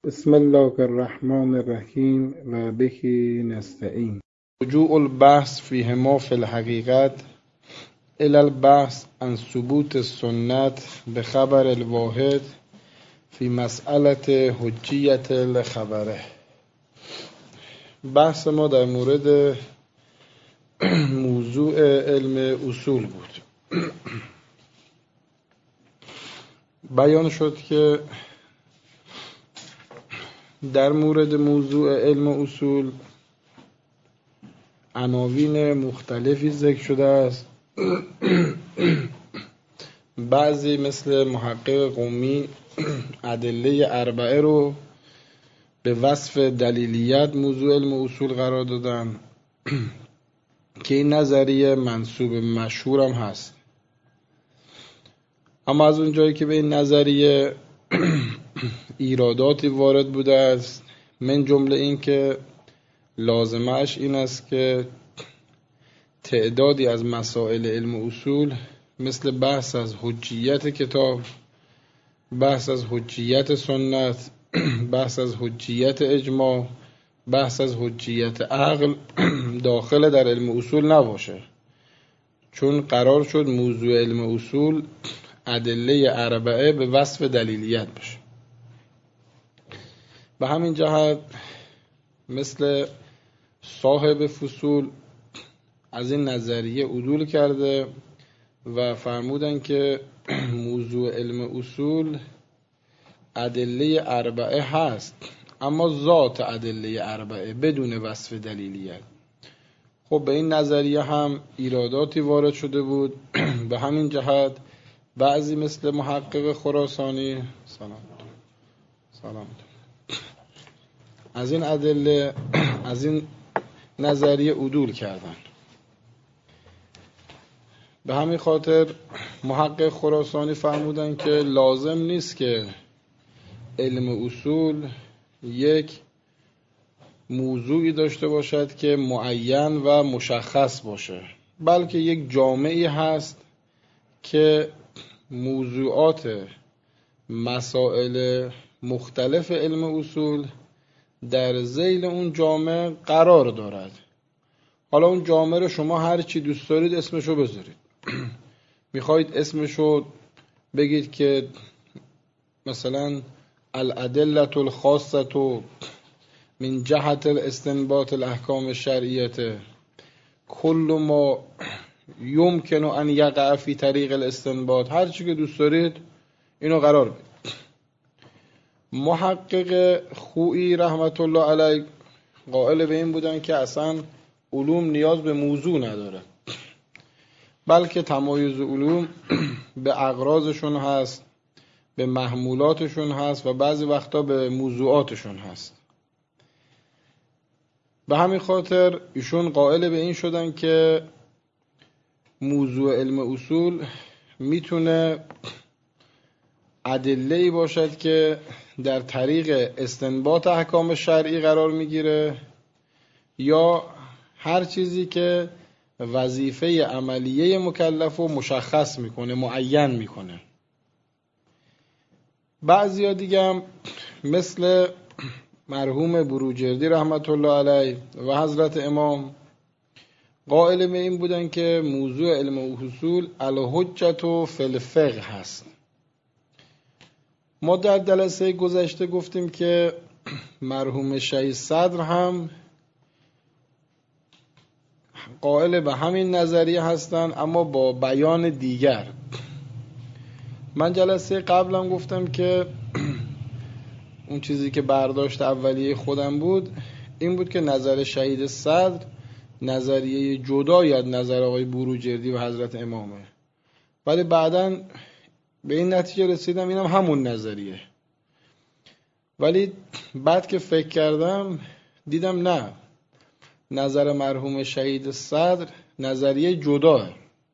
بسم الله الرحمن الرحیم و به نستعین. رجوع البحث فيهما في الحقيقة إلى البحث عن ثبوت السنة بخبر الواحد في مسألة حجیت الخبره. بحث ما در مورد موضوع علم اصول بود. بیان شد که در مورد موضوع علم اصول عناوین مختلفی ذکر شده است. بعضی مثل محقق قمی ادله اربعه رو به وصف دلیلیت موضوع علم اصول قرار دادن که این نظریه منسوب مشهور هم هست. اما از اون جایی که به این نظریه ایراداتی وارد بوده است، من جمله این که لازمش این است که تعدادی از مسائل علم اصول مثل بحث از حجیت کتاب، بحث از حجیت سنت، بحث از حجیت اجماع، بحث از حجیت عقل داخل در علم اصول نباشه، چون قرار شد موضوع علم اصول ادله اربعه به وصف دلیلیت بشه. به همین جهت مثل صاحب فصول از این نظریه عدول کرده و فرمودن که موضوع علم اصول ادله اربعه هست، اما ذات ادله اربعه بدون وصف دلیلیت. خب به این نظریه هم ایراداتی وارد شده بود. به همین جهت بعضی مثل محقق خراسانی سلام از این ادله، از این نظریه عدول کردن. به همین خاطر محقق خراسانی فرمودن که لازم نیست که علم اصول یک موضوعی داشته باشد که معین و مشخص باشه، بلکه یک جامعی هست که موضوعات مسائل مختلف علم اصول در ذیل اون جامعه قرار دارد. حالا اون جامعه رو شما هر چی دوست دارید اسمشو بذارید. میخواید اسمشو بگید که مثلا الادله الخاصه من جهت الاستنباط الاحکام الشرعیه کل ما یمکن ان یقع فی طریق الاستنباط، هر چی که دوست دارید اینو قرار بدید. محقق خویی رحمت الله علیه قائل به این بودن که اصلا علوم نیاز به موضوع نداره، بلکه تمایز علوم به اغراضشون هست، به محمولاتشون هست و بعضی وقتا به موضوعاتشون هست. به همین خاطر ایشون قائل به این شدن که موضوع علم اصول میتونه ادله‌ای باشد که در طریق استنباط احکام شرعی قرار میگیره، یا هر چیزی که وظیفه عملیه مکلف رو مشخص میکنه، معین میکنه. بعضیا دیگه هم مثل مرحوم بروجردی رحمت الله علیه و حضرت امام قائل به این بودن که موضوع علم اصول الحجة فی الفقه هست. ما در جلسه گذشته گفتیم که مرحوم شیخ صدر هم قائل به همین نظریه هستن، اما با بیان دیگر. من جلسه قبلم گفتم که اون چیزی که برداشت اولیه خودم بود این بود که نظر شهید صدر نظریه جدایی از نظر آقای بروجردی و حضرت امامه، ولی بعداً به این نتیجه رسیدم اینم همون نظریه. ولی بعد که فکر کردم دیدم نه، نظر مرحوم شهید صدر نظریه جداه.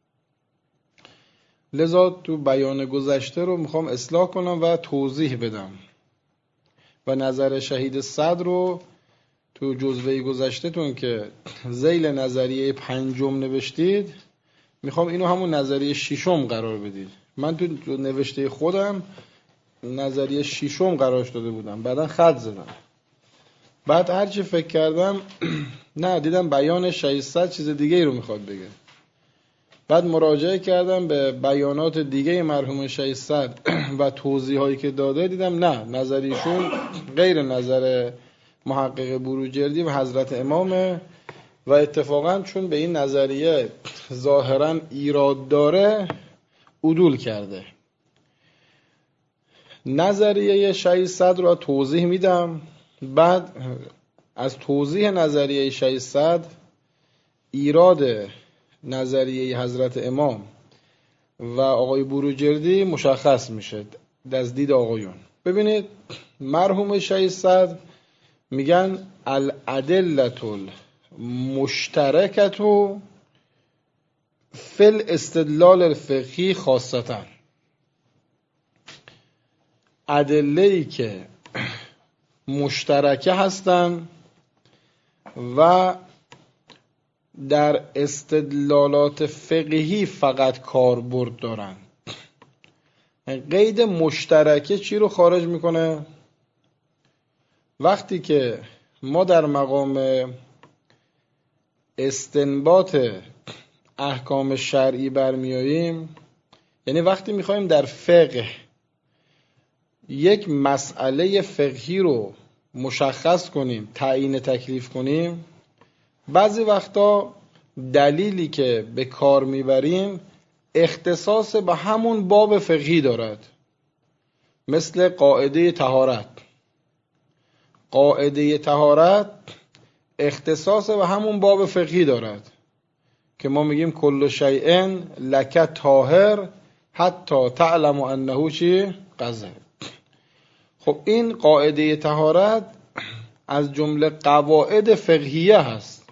لذا تو بیان گذشته رو میخوام اصلاح کنم و توضیح بدم و نظر شهید صدر رو تو جزوه گذشته تون که ذیل نظریه پنجم نوشتید میخوام اینو همون نظریه ششم قرار بدید. من تو نوشته خودم نظریه ششم قرارش داده بودم، بعدا خط زدم. بعد هرچی فکر کردم نه، دیدم بیان 600 چیز دیگه ای رو میخواد بگه. بعد مراجعه کردم به بیانات دیگه مرحوم 600 و توضیحایی که داده، دیدم نه، نظریشون غیر نظر محقق بروجردی و حضرت امامه و اتفاقا چون به این نظریه ظاهرا ایراد داره عدول کرده. نظریه 600 رو توضیح میدم، بعد از توضیح نظریه 600 ایراد نظریه حضرت امام و آقای بروجردی مشخص میشه از دید آقایون. ببینید مرحوم 600 میگن الادلة المشترکة فی الاستدلال الفقهی خاصتا، ادله‌ای که مشترکه هستن و در استدلالات فقهی فقط کاربرد دارن. قید مشترکه چی رو خارج میکنه؟ وقتی که ما در مقام استنباط احکام شرعی برمیاییم، یعنی وقتی میخوایم در فقه یک مسئله فقهی رو مشخص کنیم، تعیین تکلیف کنیم، بعضی وقتا دلیلی که به کار میبریم اختصاص به همون باب فقهی دارد. مثل قاعده طهارت. قاعده طهارت اختصاص به همون باب فقهی دارد که ما میگیم کل شیء لک طاهر حتی تعلم انه چی؟ قذر. خب این قاعده طهارت از جمله قواعد فقهیه هست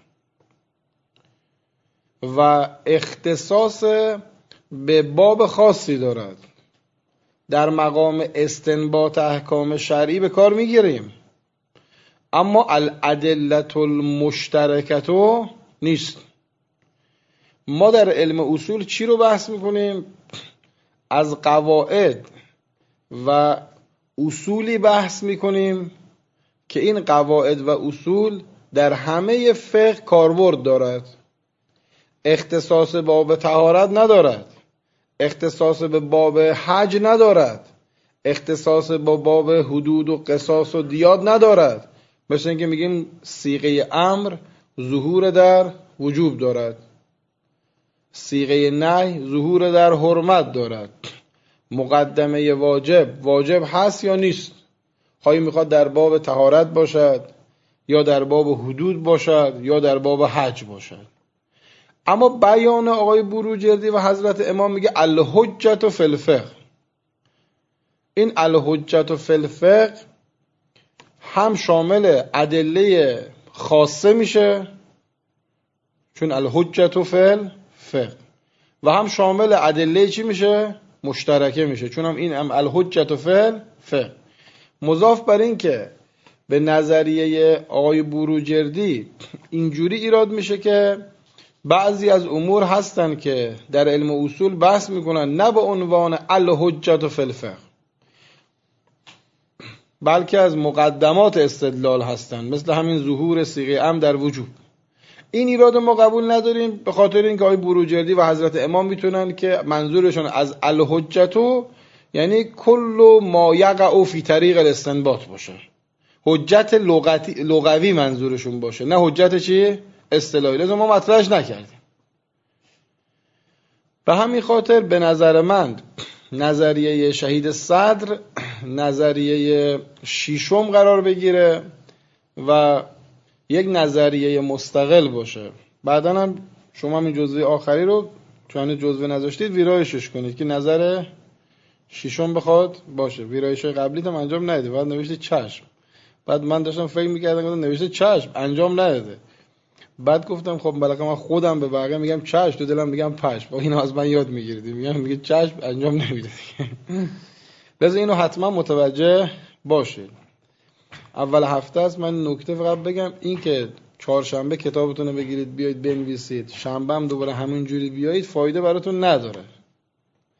و اختصاص به باب خاصی دارد. در مقام استنباط احکام شرعی به کار میگیریم، اما الادلة المشترکة نیست. ما در علم اصول چی رو بحث میکنیم؟ از قواعد و اصولی بحث میکنیم که این قواعد و اصول در همه فقه کاربرد دارد. اختصاص به باب طهارت ندارد، اختصاص به باب حج ندارد، اختصاص با باب حدود و قصاص و دیات ندارد. مثل اینکه میگیم صیغه امر ظهور در وجوب دارد، صیغه نهی ظهور در حرمت دارد، مقدمه واجب هست یا نیست، خواهی میخواد در باب طهارت باشد یا در باب حدود باشد یا در باب حج باشد. اما بیان آقای بروجردی و حضرت امام میگه الحجة فی الفقه. این الحجة فی الفقه هم شامل ادله خاصه میشه، چون الحجة فی الفقه، و هم شامل ادله چی میشه؟ مشترکه میشه، چون هم این هم الحجة فی الفقه. مضاف بر این که به نظریه آقای بروجردی اینجوری ایراد میشه که بعضی از امور هستن که در علم اصول بحث میکنن نه به عنوان الحجة فی الفقه، بلکه از مقدمات استدلال هستن، مثل همین ظهور صیغه امر در وجوب. این ایراد ما قبول نداریم، به خاطر اینکه آقای بروجردی و حضرت امام میتونن که منظورشون از الحجة یعنی کل ما یقع فی طریق الاستنباط باشه، حجت لغوی منظورشون باشه، نه حجت چی؟ اصطلاحی. لذا ما مطرحش نکردیم. به همین خاطر به نظر من نظریه شهید صدر نظریه ششم قرار بگیره و یک نظریه مستقل باشه. بعداً هم شما این جزوه آخری رو چون جزوه نذاشتید ویرایشش کنید که نظر ششم بخواد باشه. ویرایش قبلیت هم انجام ندید، بعد نوشتید چشم. بعد من داشتم فکر می‌کردم گفتم نوشته چشم انجام نداده. بعد گفتم خب بلکه من خودم به بقیه میگم چشم، تو دلم میگم پشم. با اینو از من یاد میگیرید، میگه چشم انجام نمیده. لذا اینو حتما متوجه باشید. اول هفته است من نکته فقط بگم، این که چهارشنبه کتابتون رو بگیرید بیایید بنویسید، شنبه هم دوباره همین جوری بیایید، فایده براتون نداره.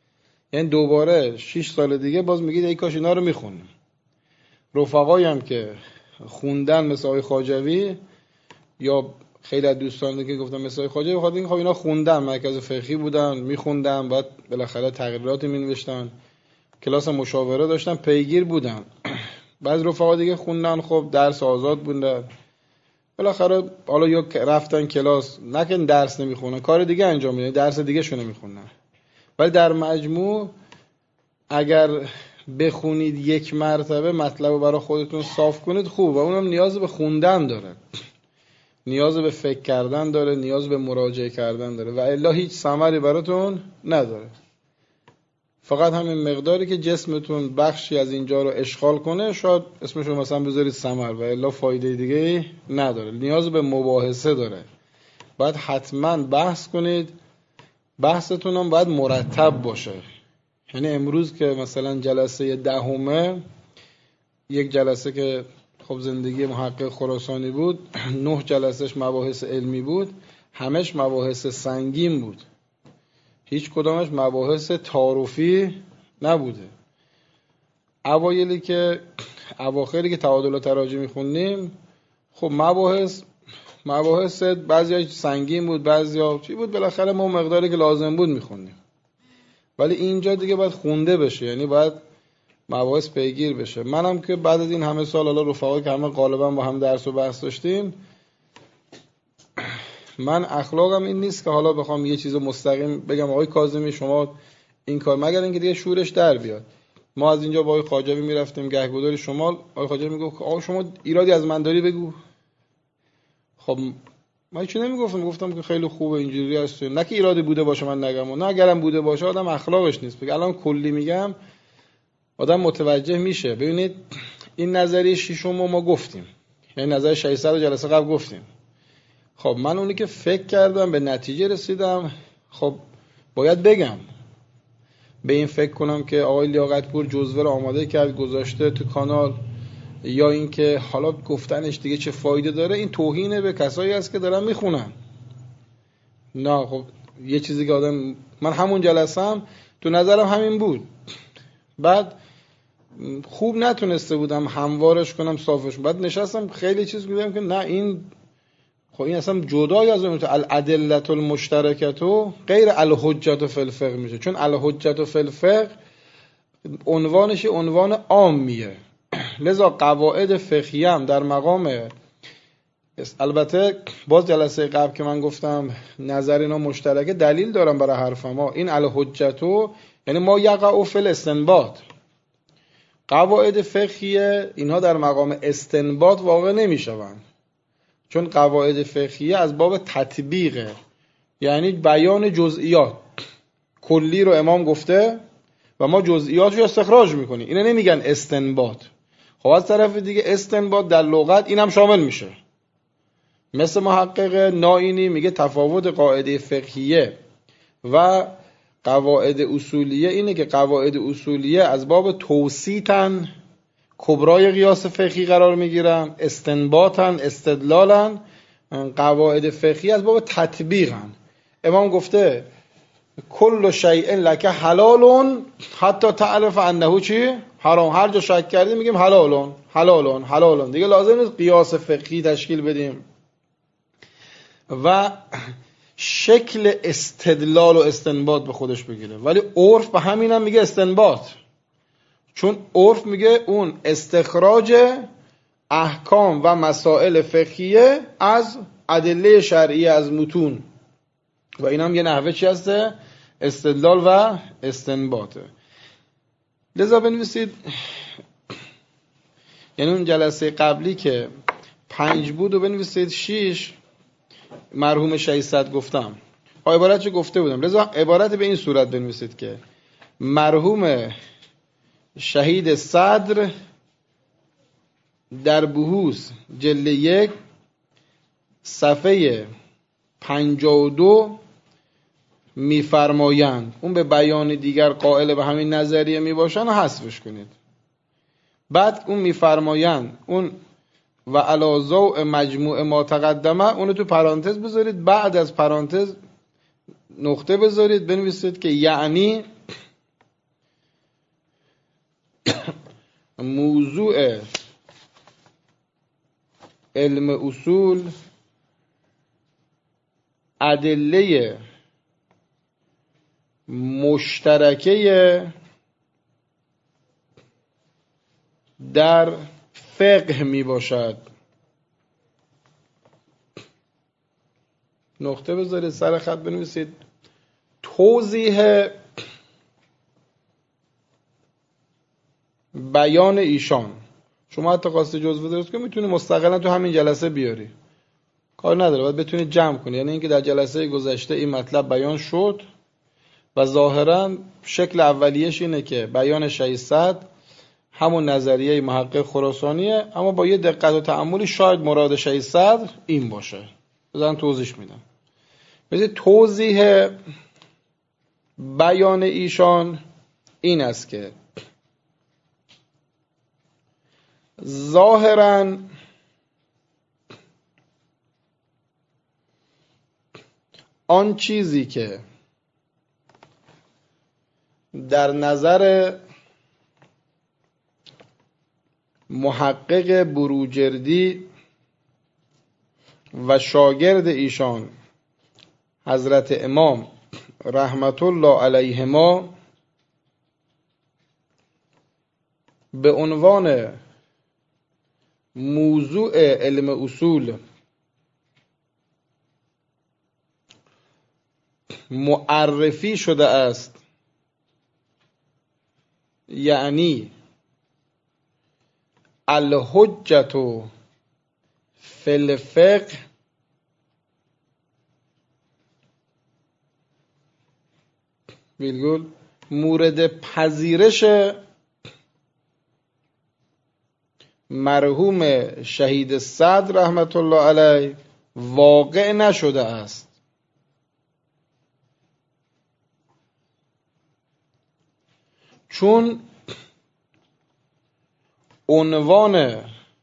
یعنی دوباره 6 سال دیگه باز میگید ای کاش اینا رو میخونیم. رفقایی هم که خوندن مثل آقای خواجوی یا خیلی از دوستان که گفتم مثل آقای خواجوی، بخاطر اینکه خب اینا خوندن، مرکز فقهی بودن، میخوندن، بعد بالاخره تقریراتی مینوشتن، کلاس مشاوره داشتن، پیگیر بودن. بعضی رفقا دیگه خوندن، خب درس آزاد بودن، بالاخره حالا یا رفتن کلاس، نه که درس نمیخونن، کار دیگه انجام میدن، درس دیگه شونه میخونن. ولی در مجموع اگر بخونید یک مرتبه مطلب رو برای خودتون صاف کنید خوب، و اونم نیاز به خوندن داره، نیاز به فکر کردن داره، نیاز به مراجعه کردن داره، و الا هیچ ثمری براتون نداره. فقط همین مقداری که جسمتون بخشی از اینجا رو اشغال کنه شاید اسمش رو مثلا بذارید ثمر، و الا فایده دیگه نداره. نیاز به مباحثه داره، باید حتما بحث کنید، بحثتون هم باید مرتب باشه. یعنی امروز که مثلا جلسه 10، یک جلسه که خب زندگی محقق خراسانی بود، 9 جلسهش مباحث علمی بود، همش مباحث سنگین بود، هیچ کدامش مباحث تعارفی نبوده. اواخری که تعادل و تراجع می‌خوندیم، خب مباحث بعضی‌ها سنگین بود، بعضی‌ها چی بود، بالاخره ما مقداری که لازم بود می‌خوندیم. ولی اینجا دیگه باید خونده بشه، یعنی باید مباحث پیگیر بشه. منم که بعد از این همه سال، حالا رفقایی که همه غالبا با هم درس و بحث داشتیم، من اخلاقم این نیست که حالا بخوام یه چیز مستقیم بگم آقای کاظمی شما این کار، مگر اینکه دیگه شورش در بیاد. ما از اینجا با آقای خواجوی میرفتیم گهگداری شمال، آقای خواجوی میگفت آقا شما ایرادی از من داری بگو. خب من چی نمیگفتم، گفتم که خیلی خوبه اینجوری هست، نه که ایرادی بوده باشه من نگم، نه اگرم بوده باشه آدم اخلاقش نیست بگه. الان کلی میگم آدم متوجه میشه. ببینید این نظریه ششم ما گفتیم، یعنی نظر 600 جلسه قبل گفتیم. خب من اونی که فکر کردم به نتیجه رسیدم، خب باید بگم، به این فکر کنم که آقای لیاقت‌پور جزوه رو آماده کرد گذاشته تو کانال، یا اینکه حالا گفتنش دیگه چه فایده داره، این توهینه به کسایی است که دارن میخونن. نه خب یه چیزی که آدم، من همون جلسه‌ام تو نظرم همین بود، بعد خوب نتونسته بودم هموارش کنم، صافش، بعد نشستم خیلی چیز گفتم که نه این خب این اصلا جدای از اون الادله المشترکه غیر الحجت فی الفقه میشه، چون الحجت فی الفقه عنوانش عنوان عامیه، لذا قواعد فقهی هم در مقام، البته باز جلسه قبل که من گفتم نظر اینا مشترکه، دلیل دارم برای حرفم ها. این الحجتو یعنی ما یقع فی الاستنباط، قواعد فقهیه اینها در مقام استنباط واقع نمیشوند، چون قواعد فقهیه از باب تطبیقه، یعنی بیان جزئیات. کلی رو امام گفته و ما جزئیات رو استخراج میکنیم، اینه نمیگن استنباط. خب از طرف دیگه استنباط در لغت اینم شامل میشه. مثل محقق نائینی میگه تفاوت قاعده فقهیه و قواعد اصولیه اینه که قواعد اصولیه از باب توسیطن، کبرای قیاس فقهی قرار میگیرن، استنباطن، استدلالن. قواعد فقهی از باب تطبیقن. امام گفته کل شیء لک حلال حتی تعرف انه چی؟ حرام. هر جا شک کردیم میگیم حلالون حلالون حلالون، دیگه لازم نیست قیاس فقهی تشکیل بدیم. و شکل استدلال و استنباط به خودش بگیره، ولی عرف به همین هم میگه استنباط، چون عرف میگه اون استخراج احکام و مسائل فقهیه از ادله شرعی از متون، و این هم یه نحوه چی هسته؟ استدلال و استنباطه. لذا بنویسید، یعنی اون جلسه قبلی که 5 بود و بنویسید 6 مرحوم 600 گفتم. عبارت چه گفته بودم، لذا عبارت به این صورت بنویسید که مرحوم شهید صدر در بحوث جلد 1 صفحه 52 میفرمایند، اون به بیان دیگر قائل به همین نظریه میباشن و حذفش کنید. بعد اون میفرمایند اون و علی ضوء مجموع ما تقدمه اونو تو پرانتز بذارید، بعد از پرانتز نقطه بذارید، بنویسید که یعنی موضوع علم اصول ادله مشترکه در فقه می باشد. نقطه بذارید سر خط بنویسید. توضیح بیان ایشان. شما حتی خواسته جزوه درست کنید میتونی مستقلا تو همین جلسه بیاری، کار نداره، باید بتونی جمع کنی. یعنی اینکه در جلسه گذشته این مطلب بیان شد و ظاهرا شکل اولیش اینه که بیان 600 همون نظریه محقق خراسانیه، اما با یه دقت و تأملی شاید مراد 600 این باشه. بذارم توضیح میدم. مثل توضیح بیان ایشان این است که ظاهراً آن چیزی که در نظر محقق بروجردی و شاگرد ایشان حضرت امام رحمت الله علیهما به عنوان موضوع علم اصول معرفی شده است، یعنی الحجة فی الفقه ویرگول مورد پذیرش مرحوم شهید صدر رحمت الله علیه واقع نشده است. چون عنوان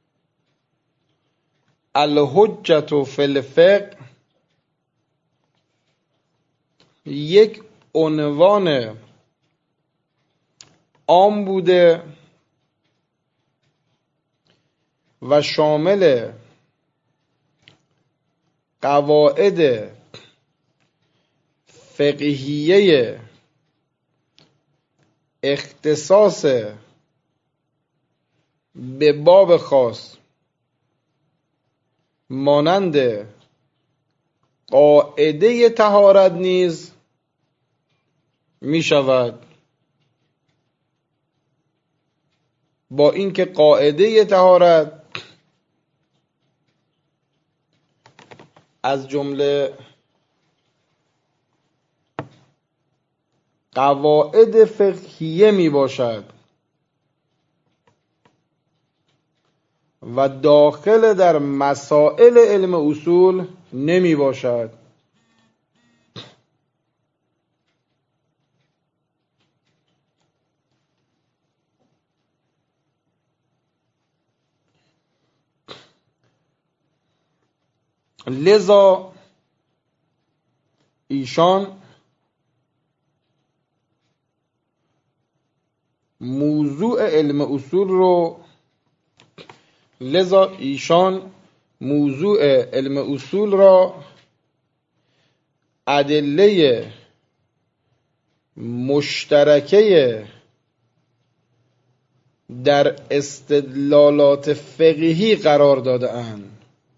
الحجة فی الفقه یک عنوان عام بوده و شامل قواعد فقهیه اختصاص به باب خاص مانند قاعده طهارت نیز می شود، با اینکه قاعده طهارت از جمله قواعد فقهیه می باشد و داخل در مسائل علم اصول نمی باشد. لذا ایشان موضوع علم اصول را ادله مشترکه در استدلالات فقهی قرار داده اند،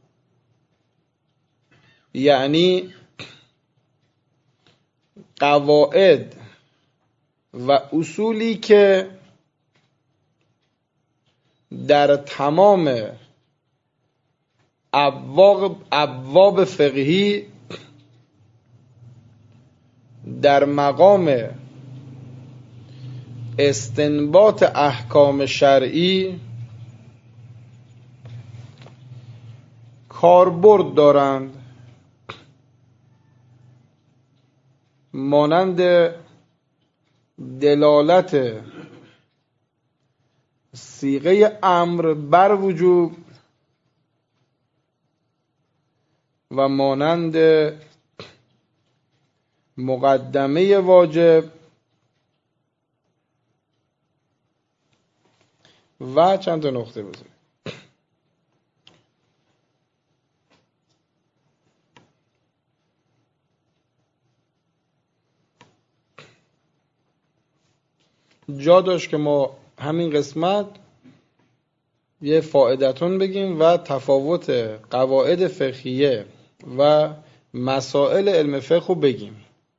یعنی قواعد و اصولی که در تمام ابواب فقهی در مقام استنباط احکام شرعی کاربرد دارند، مانند دلالت صیغه امر بر وجوب و مانند مقدمه واجب و چند تا نقطه بزنید. جا داشت که ما همین قسمت یه فائدتون بگیم و تفاوت قواعد فقهیه و مسائل علم فقه رو بگیم.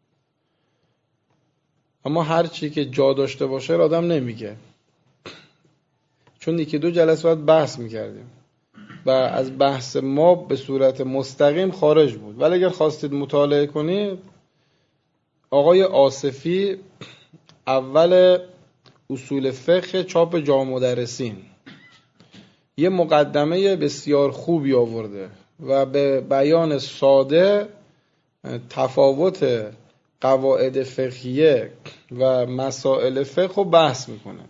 اما هر چی که جا داشته باشه آدم نمیگه، چون یکی دو جلسه باید بحث میکردیم و از بحث ما به صورت مستقیم خارج بود. ولی اگر خواستید مطالعه کنید، آقای آصفی اول اصول فقه چاپ جامع مدرسین یه مقدمه بسیار خوبی آورده و به بیان ساده تفاوت قواعد فقهیه و مسائل فقه رو بحث میکنه.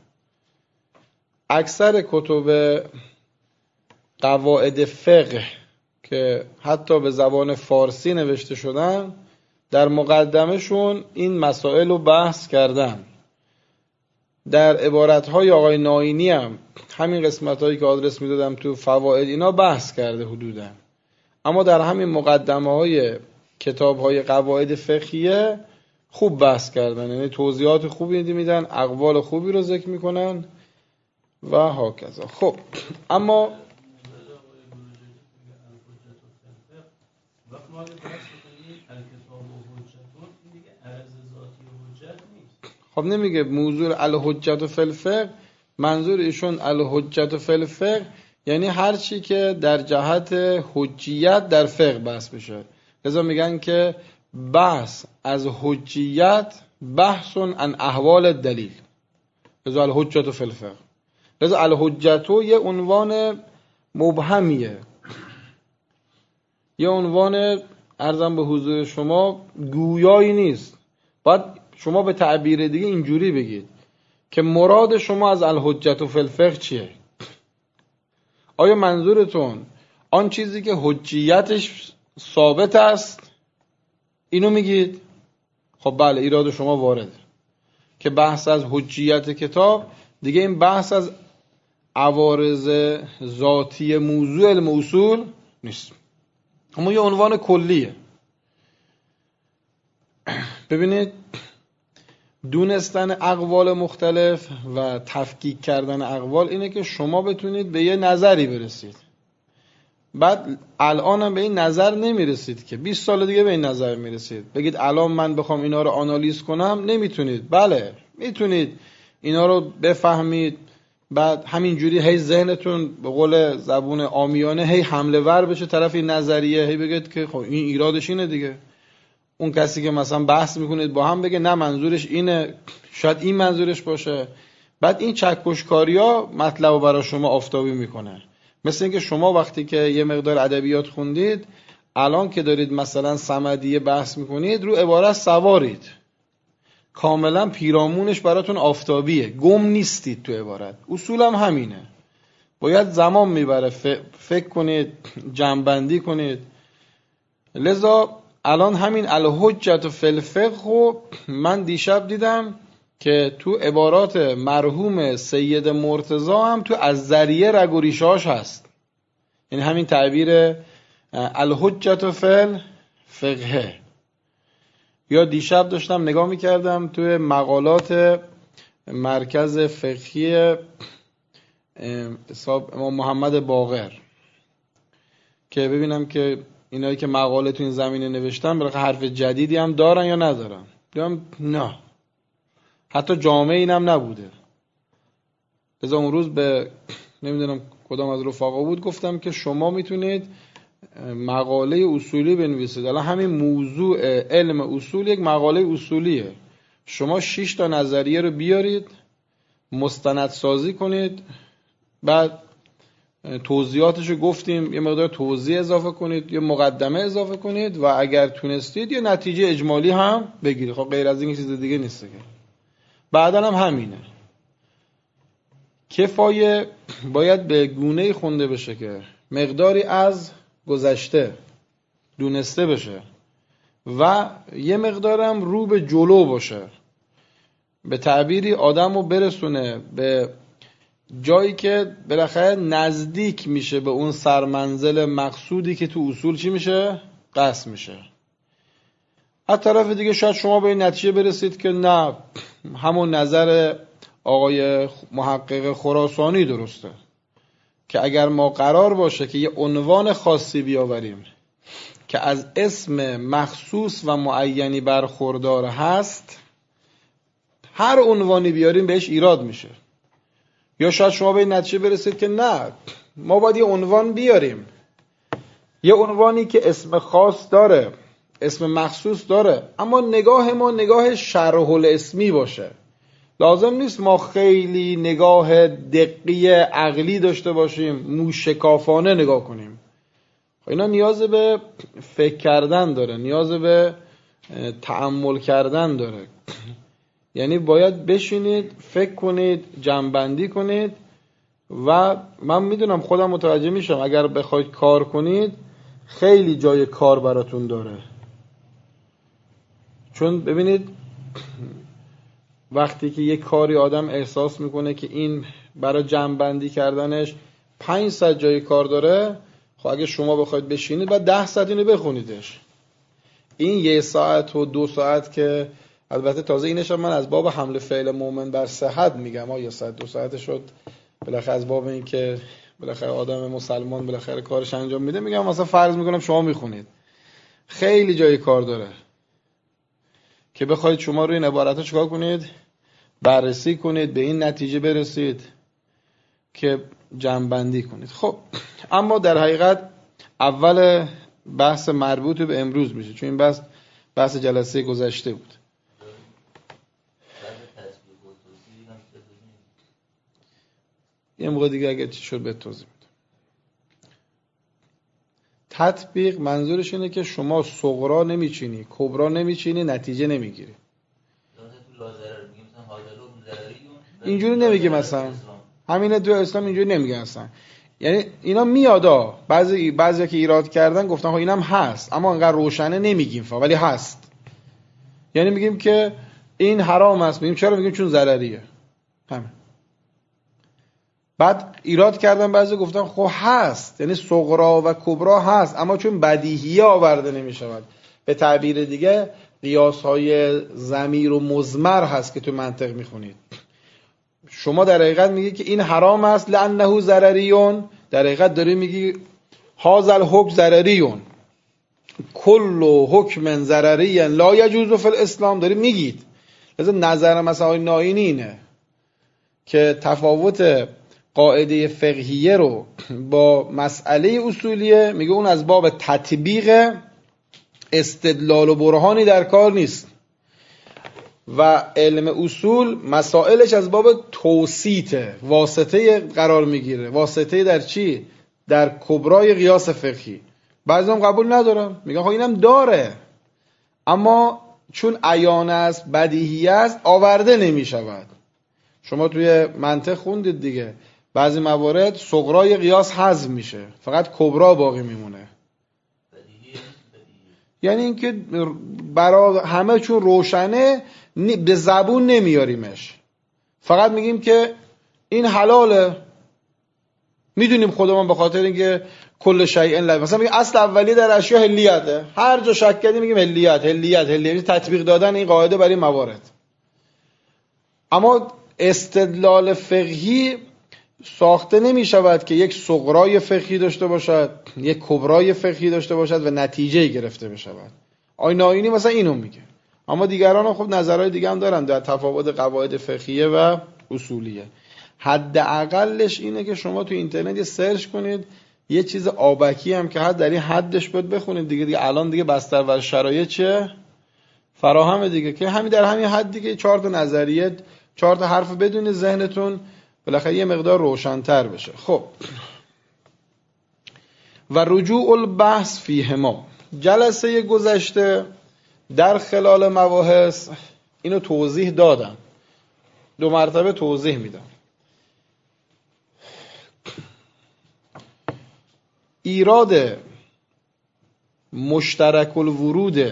اکثر کتب قواعد فقه که حتی به زبان فارسی نوشته شدن در مقدمهشون این مسائل رو بحث کردن. در عبارتهای آقای ناینی هم همین قسمت‌هایی که آدرس میدادم تو فواید اینا بحث کرده حدوداً، اما در همین مقدمه‌های کتاب‌های قواعد فقهیه خوب بحث کردن، یعنی توضیحات خوبی میدن، اقوال خوبی رو ذکر میکنن و هاکذا. خب اما خب نمیگه موضوع الحجت فی الفقه، منظور ایشون الحجت فی الفقه یعنی هر چی که در جهت حجیت در فقه بحث بشه. لذا میگن که بحث از حجیت بحث عن احوال دلیل، لذا الحجت فی الفقه. لذا الحجت یه عنوان مبهمیه، یه عنوان عرضم به حضور شما گویایی نیست. باید شما به تعبیر دیگه اینجوری بگید که مراد شما از الحجت فی الفقه چیه؟ آیا منظورتون آن چیزی که حجیتش ثابت است اینو میگید؟ خب بله، ایراد شما وارده که بحث از حجیت کتاب دیگه این بحث از عوارض ذاتی موضوع علم اصول نیست، اما یه عنوان کلیه. ببینید، دونستن اقوال مختلف و تفکیک کردن اقوال اینه که شما بتونید به یه نظری برسید. بعد الان هم به این نظر نمیرسید که 20 سال دیگه به این نظر میرسید. بگید الان من بخوام اینا رو آنالیز کنم نمیتونید. بله میتونید اینا رو بفهمید، بعد همینجوری هی ذهنتون به قول زبون عامیانه هی حمله ور بشه طرف این نظریه، هی بگید که خب این ایرادش اینه دیگه. اون کسی که مثلا بحث میکنید با هم بگه نه منظورش اینه، شاید این منظورش باشه. بعد این چکشکاریا مطلب رو برای شما آفتابی میکنه. مثل اینکه شما وقتی که یه مقدار ادبیات خوندید، الان که دارید مثلا صمدیه بحث میکنید رو عبارت سوارید، کاملا پیرامونش براتون آفتابیه، گم نیستید تو عبارت. اصولم همینه، باید زمان میبره فکر کنید، جمع‌بندی کنید. لذا الان همین الحجت فی الفقه من دیشب دیدم که تو عبارات مرحوم سید مرتضی هم تو از ذریعه رگ و ریشه‌اش هست. یعنی همین تعبیر الحجت فی الفقه. یا دیشب داشتم نگاه میکردم توی مقالات مرکز فقهی حساب امام محمد باقر که ببینم که اینایی که مقاله تو این زمینه نوشتن بالاخره حرف جدیدی هم دارن یا ندارن. دیدم نه، حتی جامعه اینم نبوده. لذا اون روز به نمیدونم کدام از رفقا بود گفتم که شما میتونید مقاله اصولی بنویسید. الان همین موضوع علم اصول یک مقاله اصولیه. شما 6 تا نظریه رو بیارید، مستند سازی کنید، بعد توضیحاتشو گفتیم، یه مقدار توضیح اضافه کنید، یه مقدمه اضافه کنید و اگر تونستید یه نتیجه اجمالی هم بگیرید. خب غیر از این چیز دیگه نیست که. بعدن هم همینه. کفایه باید به گونه‌ای خونده بشه که مقداری از گذشته دونسته بشه و یه مقدارم رو به جلو باشه، به تعبیری آدم رو برسونه به جایی که بالاخره نزدیک میشه به اون سرمنزل مقصودی که تو اصول چی میشه؟ قصد میشه. از طرف دیگه شاید شما به این نتیجه برسید که نه، همون نظر آقای محقق خراسانی درسته که اگر ما قرار باشه که یه عنوان خاصی بیاوریم که از اسم مخصوص و معینی برخوردار هست، هر عنوانی بیاریم بهش ایراد میشه. یا شاید شما به این نتیجه برسید که نه، ما باید یه عنوان بیاریم، یه عنوانی که اسم خاص داره، اسم مخصوص داره، اما نگاه ما نگاه شرح الاسمی باشه. لازم نیست ما خیلی نگاه دقیق عقلی داشته باشیم، موشکافانه نگاه کنیم. اینا نیاز به فکر کردن داره، نیاز به تأمل کردن داره. یعنی باید بشینید، فکر کنید، جمع‌بندی کنید. و من میدونم، خودم متوجه میشم اگر بخواید کار کنید خیلی جای کار براتون داره. چون ببینید وقتی که یک کاری آدم احساس میکنه که این برای جمع‌بندی کردنش 500 جای کار داره، خب اگه شما بخواید بشینید بعد 10 ساعت اینو بخونیدش. این 1 ساعت و 2 ساعت که البته تازه اینش من از باب حمل فعل مومن بر صحت میگم، 1 ساعت 2 ساعت شد بالاخره از باب این که بالاخره آدم مسلمان بالاخره کارش انجام میده، میگم مثلا فرض میکنم شما میخونید، خیلی جای کار داره که بخواید شما روی این عبارت‌ها چیکار کنید، بررسی کنید، به این نتیجه برسید که جمع‌بندی کنید. خب اما در حقیقت اول بحث مربوط به امروز میشه، چون این بحث جلسه گذشته بود. یه موقع دیگه اگه چی شد به توضیح میدم. تطبیق منظورش اینه که شما صغرا نمیچینی، کبرا نمیچینی، نتیجه نمیگیری. اینجوری نمیگه مثلا، همینه تو اسلام اینجوری نمیگه اصلا. یعنی اینا میادا بعضی که ایراد کردن گفتن ها اینم هست، اما انقدر روشنه نمیگیم ولی هست. یعنی میگیم که این حرام است، میگیم چرا؟ میگیم چون ضرریه. همین. بعد ایراد کردن بعضی گفتن خب هست، یعنی صغرا و کبرا هست، اما چون بدیهیه آورده نمیشود. به تعبیر دیگه قیاس‌های ضمیر و مضمر هست که تو منطق میخونید. شما در حقیقت میگی که این حرام است لانه ضرریون، در حقیقت داری میگی هذا الحکم ضرریون، کل حکم ضرری لا یجوز فی الاسلام، داری میگید. لذا نظر مثلا آقای ناینی اینه که تفاوت قاعده فقهیه رو با مسئله اصولیه، میگه اون از باب تطبیق، استدلال و برهانی در کار نیست، و علم اصول مسائلش از باب توسیطه، واسطه قرار میگیره. واسطه در چی؟ در کبرای قیاس فقهی. بعضی هم قبول ندارن، میگن خب اینم داره، اما چون عیان است، بدیهی است، آورده نمیشود. شما توی منطق خوندید دیگه، بعضی موارد صغرای قیاس حذف میشه، فقط کبرا باقی میمونه. یعنی اینکه برای همه چون روشنه به زبون نمیاریمش، فقط میگیم که این حلاله، میدونیم خودمون به خاطر اینکه کل شیء مثلا میگه اصل اولیه در اشیاء حلیته، هر جا شک کردیم میگیم حلیت، تطبیق دادن این قاعده برای موارد. اما استدلال فقهی ساخته نمی شود که یک صغرای فقهی داشته باشد، یک کبرای فقهی داشته باشد و نتیجه گرفته بشود. آقای ناینی مثلا اینو میگه، اما دیگران هم خب نظرهای دیگه هم دارن در تفاوت قواعد فقهیه و اصولیه. حداقلش اینه که شما تو اینترنت یه سرچ کنید، یه چیز آبکی هم که حد در این حدش بود بخونید دیگه الان دیگه بستر بر شرایط چه فراهمه دیگه، که همین در همین حد دیگه 4 تا نظریه 4 تا حرف بدون ذهنتون بالاخره یه مقدار روشن‌تر بشه. خب و رجوع البحث فیهما، جلسه گذشته در خلال مباحث اینو توضیح دادم، 2 مرتبه توضیح میدم. ایراد مشترک الورود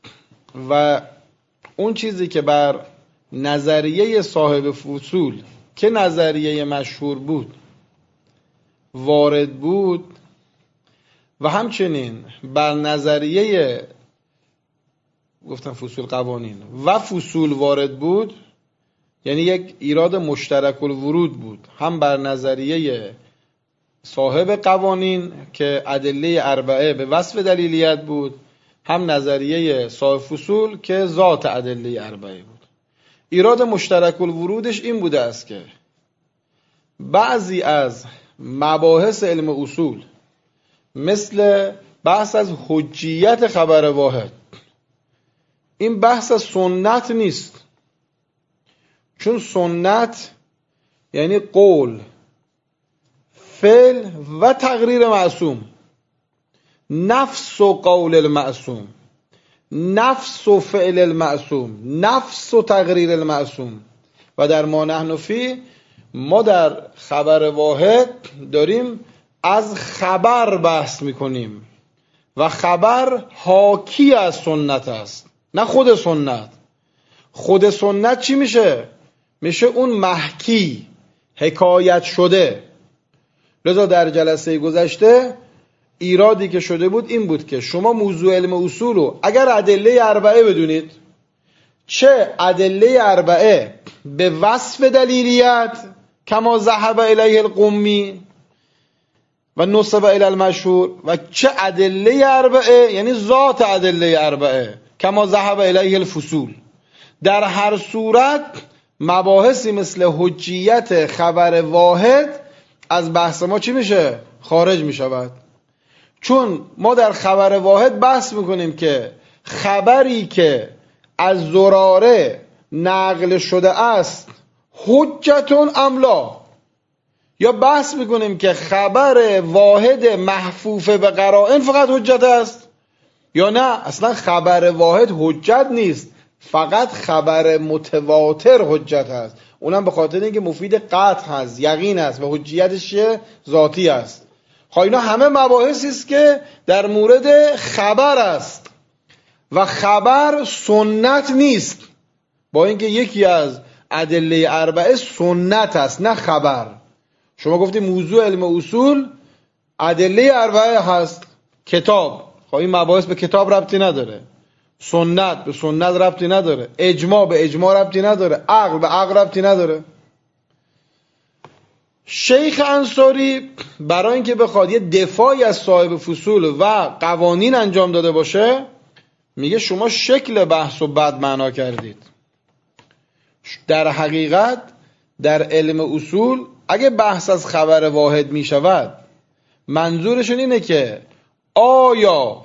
و اون چیزی که بر نظریه صاحب فصول که نظریه مشهور بود وارد بود و همچنین بر نظریه گفتم فصول قوانین و فصول وارد بود، یعنی یک ایراد مشترک الورود بود، هم بر نظریه صاحب قوانین که ادله اربعه به وصف دلیلیت بود، هم نظریه صاحب فصول که ذات ادله اربعه بود. ایراد مشترک الورودش این بوده است که بعضی از مباحث علم اصول مثل بحث از حجیت خبر واحد، این بحث از سنت نیست، چون سنت یعنی قول، فعل و تقریر معصوم، نفس و قول المعصوم، نفس و فعل المعصوم، نفس و تقریر المعصوم. و در ما نحن فی، ما در خبر واحد داریم از خبر بحث میکنیم و خبر حاکی از سنت است، نه خود سنت. خود سنت چی میشه؟ میشه اون محکی، حکایت شده. لذا در جلسه گذشته ایرادی که شده بود این بود که شما موضوع علم اصول رو اگر ادله اربعه بدونید، چه ادله اربعه به وصف دلیلیت کما ذهب الیه القمی و نسب الی المشهور، و چه ادله اربعه یعنی ذات ادله اربعه کما ذهب الیه الفصول، در هر صورت مباحثی مثل حجیت خبر واحد از بحث ما چی میشه؟ خارج میشود. چون ما در خبر واحد بحث میکنیم که خبری که از زراره نقل شده است حجتون املا، یا بحث میکنیم که خبر واحد محفوف به قرائن فقط حجت است، یا نه اصلا خبر واحد حجت نیست، فقط خبر متواتر حجت است، اونم به خاطر اینکه مفید قطع هست، یقین است و حجیتش ذاتی است. خب اینا همه مباحثی است که در مورد خبر است و خبر سنت نیست، با اینکه یکی از ادله اربعه سنت است نه خبر. شما گفتی موضوع علم اصول ادله اربعه هست، کتاب، خب این مباحث به کتاب ربطی نداره، سنت به سنت ربطی نداره، اجماع به اجماع ربطی نداره، عقل به عقل ربطی نداره. شیخ انصاری برای اینکه بخواد یه دفاعی از صاحب فصول و قوانین انجام داده باشه، میگه شما شکل بحث رو بد معنا کردید. در حقیقت در علم اصول اگه بحث از خبر واحد میشود، منظورشون اینه که آیا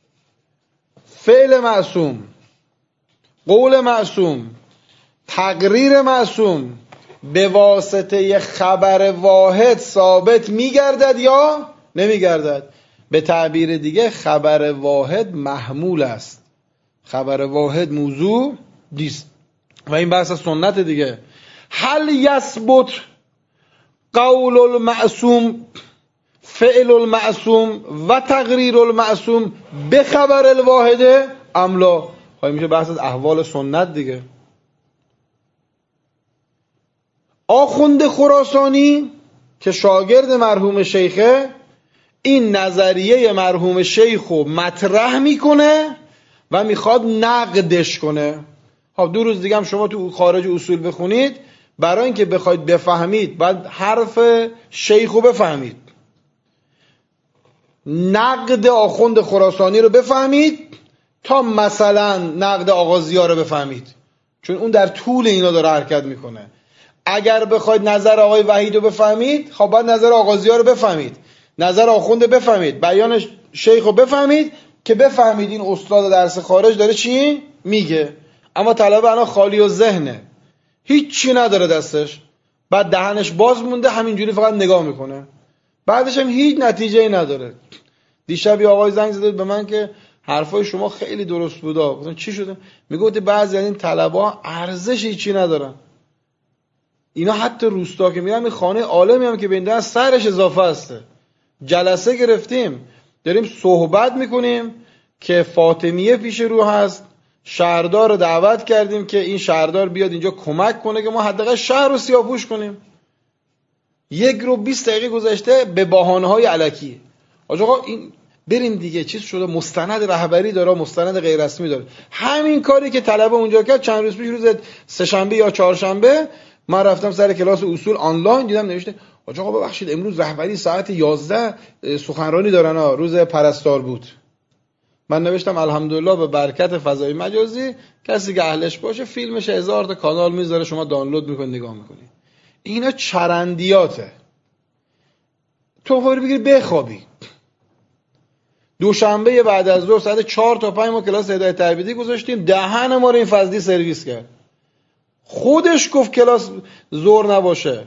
فعل معصوم، قول معصوم، تقریر معصوم به واسطه خبر واحد ثابت میگردد یا نمیگردد. به تعبیر دیگه خبر واحد محمول است، خبر واحد موضوع نیست. و این بحث از سنت دیگه. هل یثبت قول المعصوم، فعل المعصوم و تقریر المعصوم به خبر الواحده املا؟ خواهی میشه بحث از احوال سنت دیگه. آخوند خراسانی که شاگرد مرحوم شیخه، این نظریه مرحوم شیخو مطرح میکنه و میخواد نقدش کنه. خب 2 روز دیگه هم شما تو خارج اصول بخونید، برای اینکه بخواید بفهمید باید حرف شیخو بفهمید، نقد آخوند خراسانی رو بفهمید تا مثلا نقد آقا ضیا رو بفهمید، چون اون در طول اینا داره حرکت میکنه. اگر بخواید نظر آقای وحید رو بفهمید، خب باید نظر آقا ضیا رو بفهمید، نظر آخوند بفهمید، بیان شیخ رو بفهمید که بفهمید این استاد درس خارج داره چی میگه. اما طلبه الان خالی و ذهنه، هیچی نداره دستش، بعد دهنش باز مونده همینجوری فقط نگاه میکنه، بعدش هم هیچ نتیجه‌ای نداره. دیشب یه آقای زنگ زده به من که حرفای شما خیلی درست بوده. گفتم چی شده؟ میگفت بعضی از این طلبه‌ها ارزشی چی ندارن، اینا حتی روستا که میرن این خانه عالمی هم که بینده سرش اضافه هسته. جلسه گرفتیم داریم صحبت میکنیم که فاطمیه پیش رو هست، شهردار رو دعوت کردیم که این شهردار بیاد اینجا کمک کنه که ما حداقل شهر رو سیاه‌پوش کنیم. 1 رو 20 دقیقه گذشته به بهانه‌های الکی. آقا این بریم دیگه، چیز شده، مستند رهبری داره، مستند غیر رسمی داره. همین کاری که طلبه اونجا کرد چند روز پیش، روز سه‌شنبه یا چهارشنبه، من رفتم سر کلاس اصول آنلاین، دیدم نوشته آقا ببخشید امروز رهبری ساعت 11 سخنرانی دارن روز پرستار بود. من نوشتم الحمدلله به برکت فضای مجازی کسی که اهلش باشه فیلمش 1000 تا کانال میذاره، شما دانلود میکنید نگاه میکنید. اینا چرندیاته. تو خودت بگیر بخوابی. دوشنبه بعد از ظهر ساعت 4 تا 5 ما کلاس هدایت تعبیدی گذاشتیم، دهن ما رو این فضلی سرویس کرد. خودش گفت کلاس زور نباشه.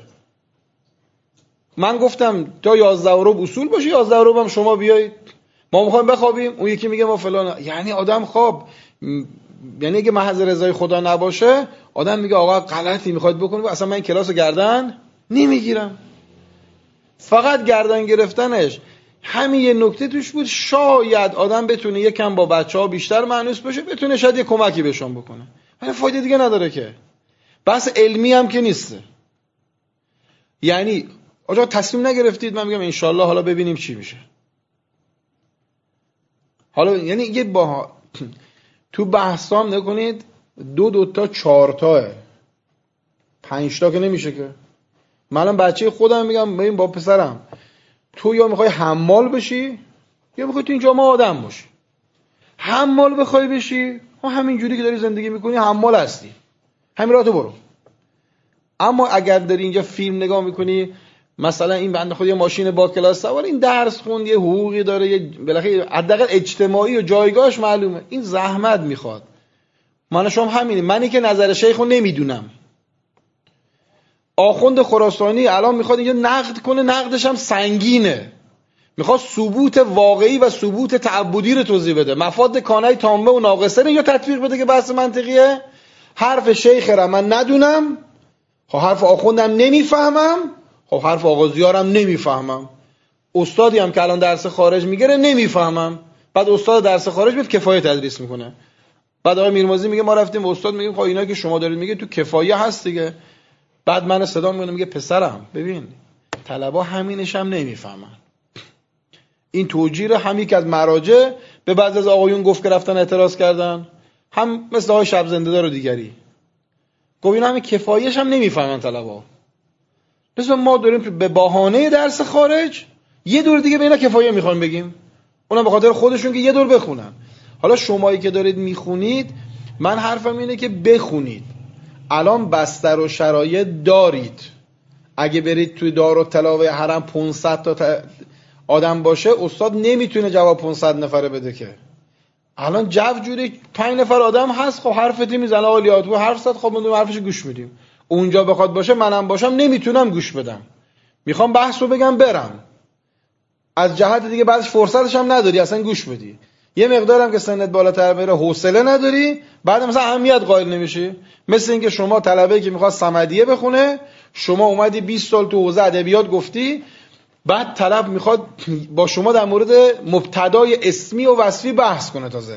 من گفتم تا 11 اصول باشه، 11 هم شما بیایید، ما میخوایم بخوابیم. اون یکی میگه ما فلان. یعنی آدم خواب، یعنی اگه محض رضای خدا نباشه آدم میگه آقا غلطی میخواد بکنه، اصلا من این کلاسو گردن نمیگیرم. فقط گردن گرفتنش همین یه نکته توش بود، شاید آدم بتونه یکم با بچه‌ها بیشتر مانوس بشه، بتونه شاید یه کمکی بهشون بکنه. ولی فایده دیگه نداره که. بحث علمی هم که نیست. یعنی آقا تصمیم نگرفتید، من میگم انشالله حالا ببینیم چی میشه. حالا یعنی یه با تو بحثام نکنید 2 تا 4 تاه 5 تا که نمیشه که. من بچه خودم میگم ببین با پسرم، تو یا میخوای حمال بشی یا میخوای تو این جامعه آدم باشی. حمال بخوای بشی همین جوری که داری زندگی میکنی حمال هستی، همین راهتو برو. اما اگر داری اینجا فیلم نگاه میکنی، مثلا این بنده خود یه ماشین با کلاس سوار، این درس خوند، یه حقوقی داره، یه بالاخره حداقل اجتماعی و جایگاهش معلومه، این زحمت میخواد. من شما همینه. منی که نظر شیخو نمیدونم، آخوند خراسانی الان میخواد اینجا نقد کنه، نقدش هم سنگینه، میخواد ثبوت واقعی و ثبوت تعبدی رو توضیح بده، مفاد کانای تامه و ناقصه رو یا تطبیق بده که بحث منطقیه. حرف شیخ را من ندونم، خب حرف آخوندم نمیفهمم، خب حرف آغازیارم نمیفهمم، استادی هم که الان درس خارج میگیره نمیفهمم، بعد استاد درس خارج میاد کفایه تدریس میکنه، بعد آقای میرمازی میگه ما رفتیم استاد میگیم خب اینا که شما دارید میگه تو کفایه هست دیگه. بعد من صدا میکنم میگه پسرم ببین طلبا همینش هم نمیفهمن. این توجیه همین که از مراجع به بعضی از آقایون گفت که رفتن اعتراض کردن، هم مثل آقای شب زنده دار و دیگری گفت اینا همین کفایهش هم نمیفهمن طلبا. مثلا ما داریم به بهانه درس خارج یه دور دیگه به اینا کفایه میخوایم بگیم، اونم به خاطر خودشون که یه دور بخونن. حالا شمایی که دارید میخونید، من حرفم اینه که بخونید. الان بستر و شرایط دارید. اگه برید توی دارالتلاوه حرم 500 تا آدم باشه، استاد نمیتونه جواب 500 نفره بده که. الان جو جوری 5 نفر آدم هست، خب حرفتی میزنه عالیات و حرف زد، خب ما حرفش گوش میدیم. اونجا بخواد باشه منم باشم نمیتونم گوش بدم، میخوام بحث رو بگم برم. از جهت دیگه بعدش فرصتش هم نداری اصلا گوش بدی. یه مقدارم که سنت بالاتر بره حوصله نداری، بعد مثلا اهمیت قائل نمیشی. مثل اینکه شما طلبه‌ای که میخواد صمدیه بخونه، شما اومدی 20 سال تو حوزه ادبیات گفتی، بعد طلب میخواد با شما در مورد مبتدای اسمی و وصفی بحث کنه تازه.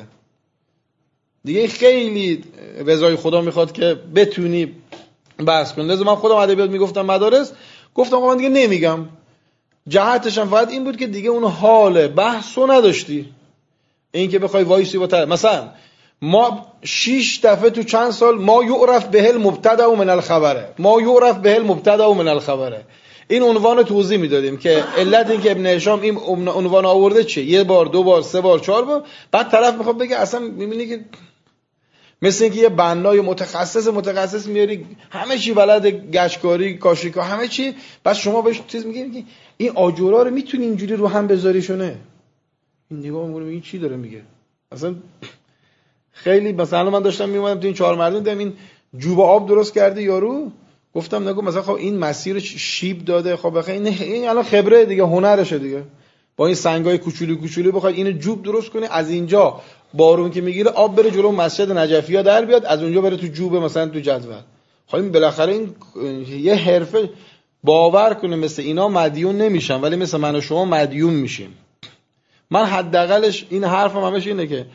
دیگه خیلی رضای خدا میخواد که بتونی بحث کنی. لذا من خودم ادبیات میگفتم مدارس، گفتم آقا من دیگه نمیگم. جهتش هم فقط این بود که دیگه اون حال بحثو نداشتی. این که بخوای وایسی با طرف، مثلا ما 6 دفعه تو چند سال ما یعرف به المبتدا و من الخبره، ما یعرف به المبتدا و من الخبره، این عنوان توضیح میدادیم که علت این که ابن هشام این عنوان آورده چیه، 1 بار 2 بار 3 بار 4 بار، بعد طرف میخواد بگه اصلا میبینی که مثل اینکه یه بنای متخصص میاری همه چی بلد، گچکاری، کاشیکا، همه چی، بس شما بهش چیز میگی این آجورا رو میتونی اینجوری رو هم بذاریشونه. این نگاه میکنه این چی داره میگه اصلا. خیلی مثلا من داشتم میومدم تو این 4 مردم دیدم این جوب آب درست کرده یارو، گفتم نگو مثلا خب این مسیر شیب داده، خب بخیر این الان خبره دیگه، هنرشه دیگه، با این سنگای کوچولو بخواد اینو جوب درست کنه، از اینجا بارون که میگیره آب بره جلو مسجد نجفی‌ها در بیاد، از اونجا بره تو جوب مثلا تو جدول. خب این بالاخره این یه حرفه، باور کنه مثل اینا مدیون نمیشن، ولی مثل من و شما مدیون میشیم. من حداقلش این حرفم همش اینه که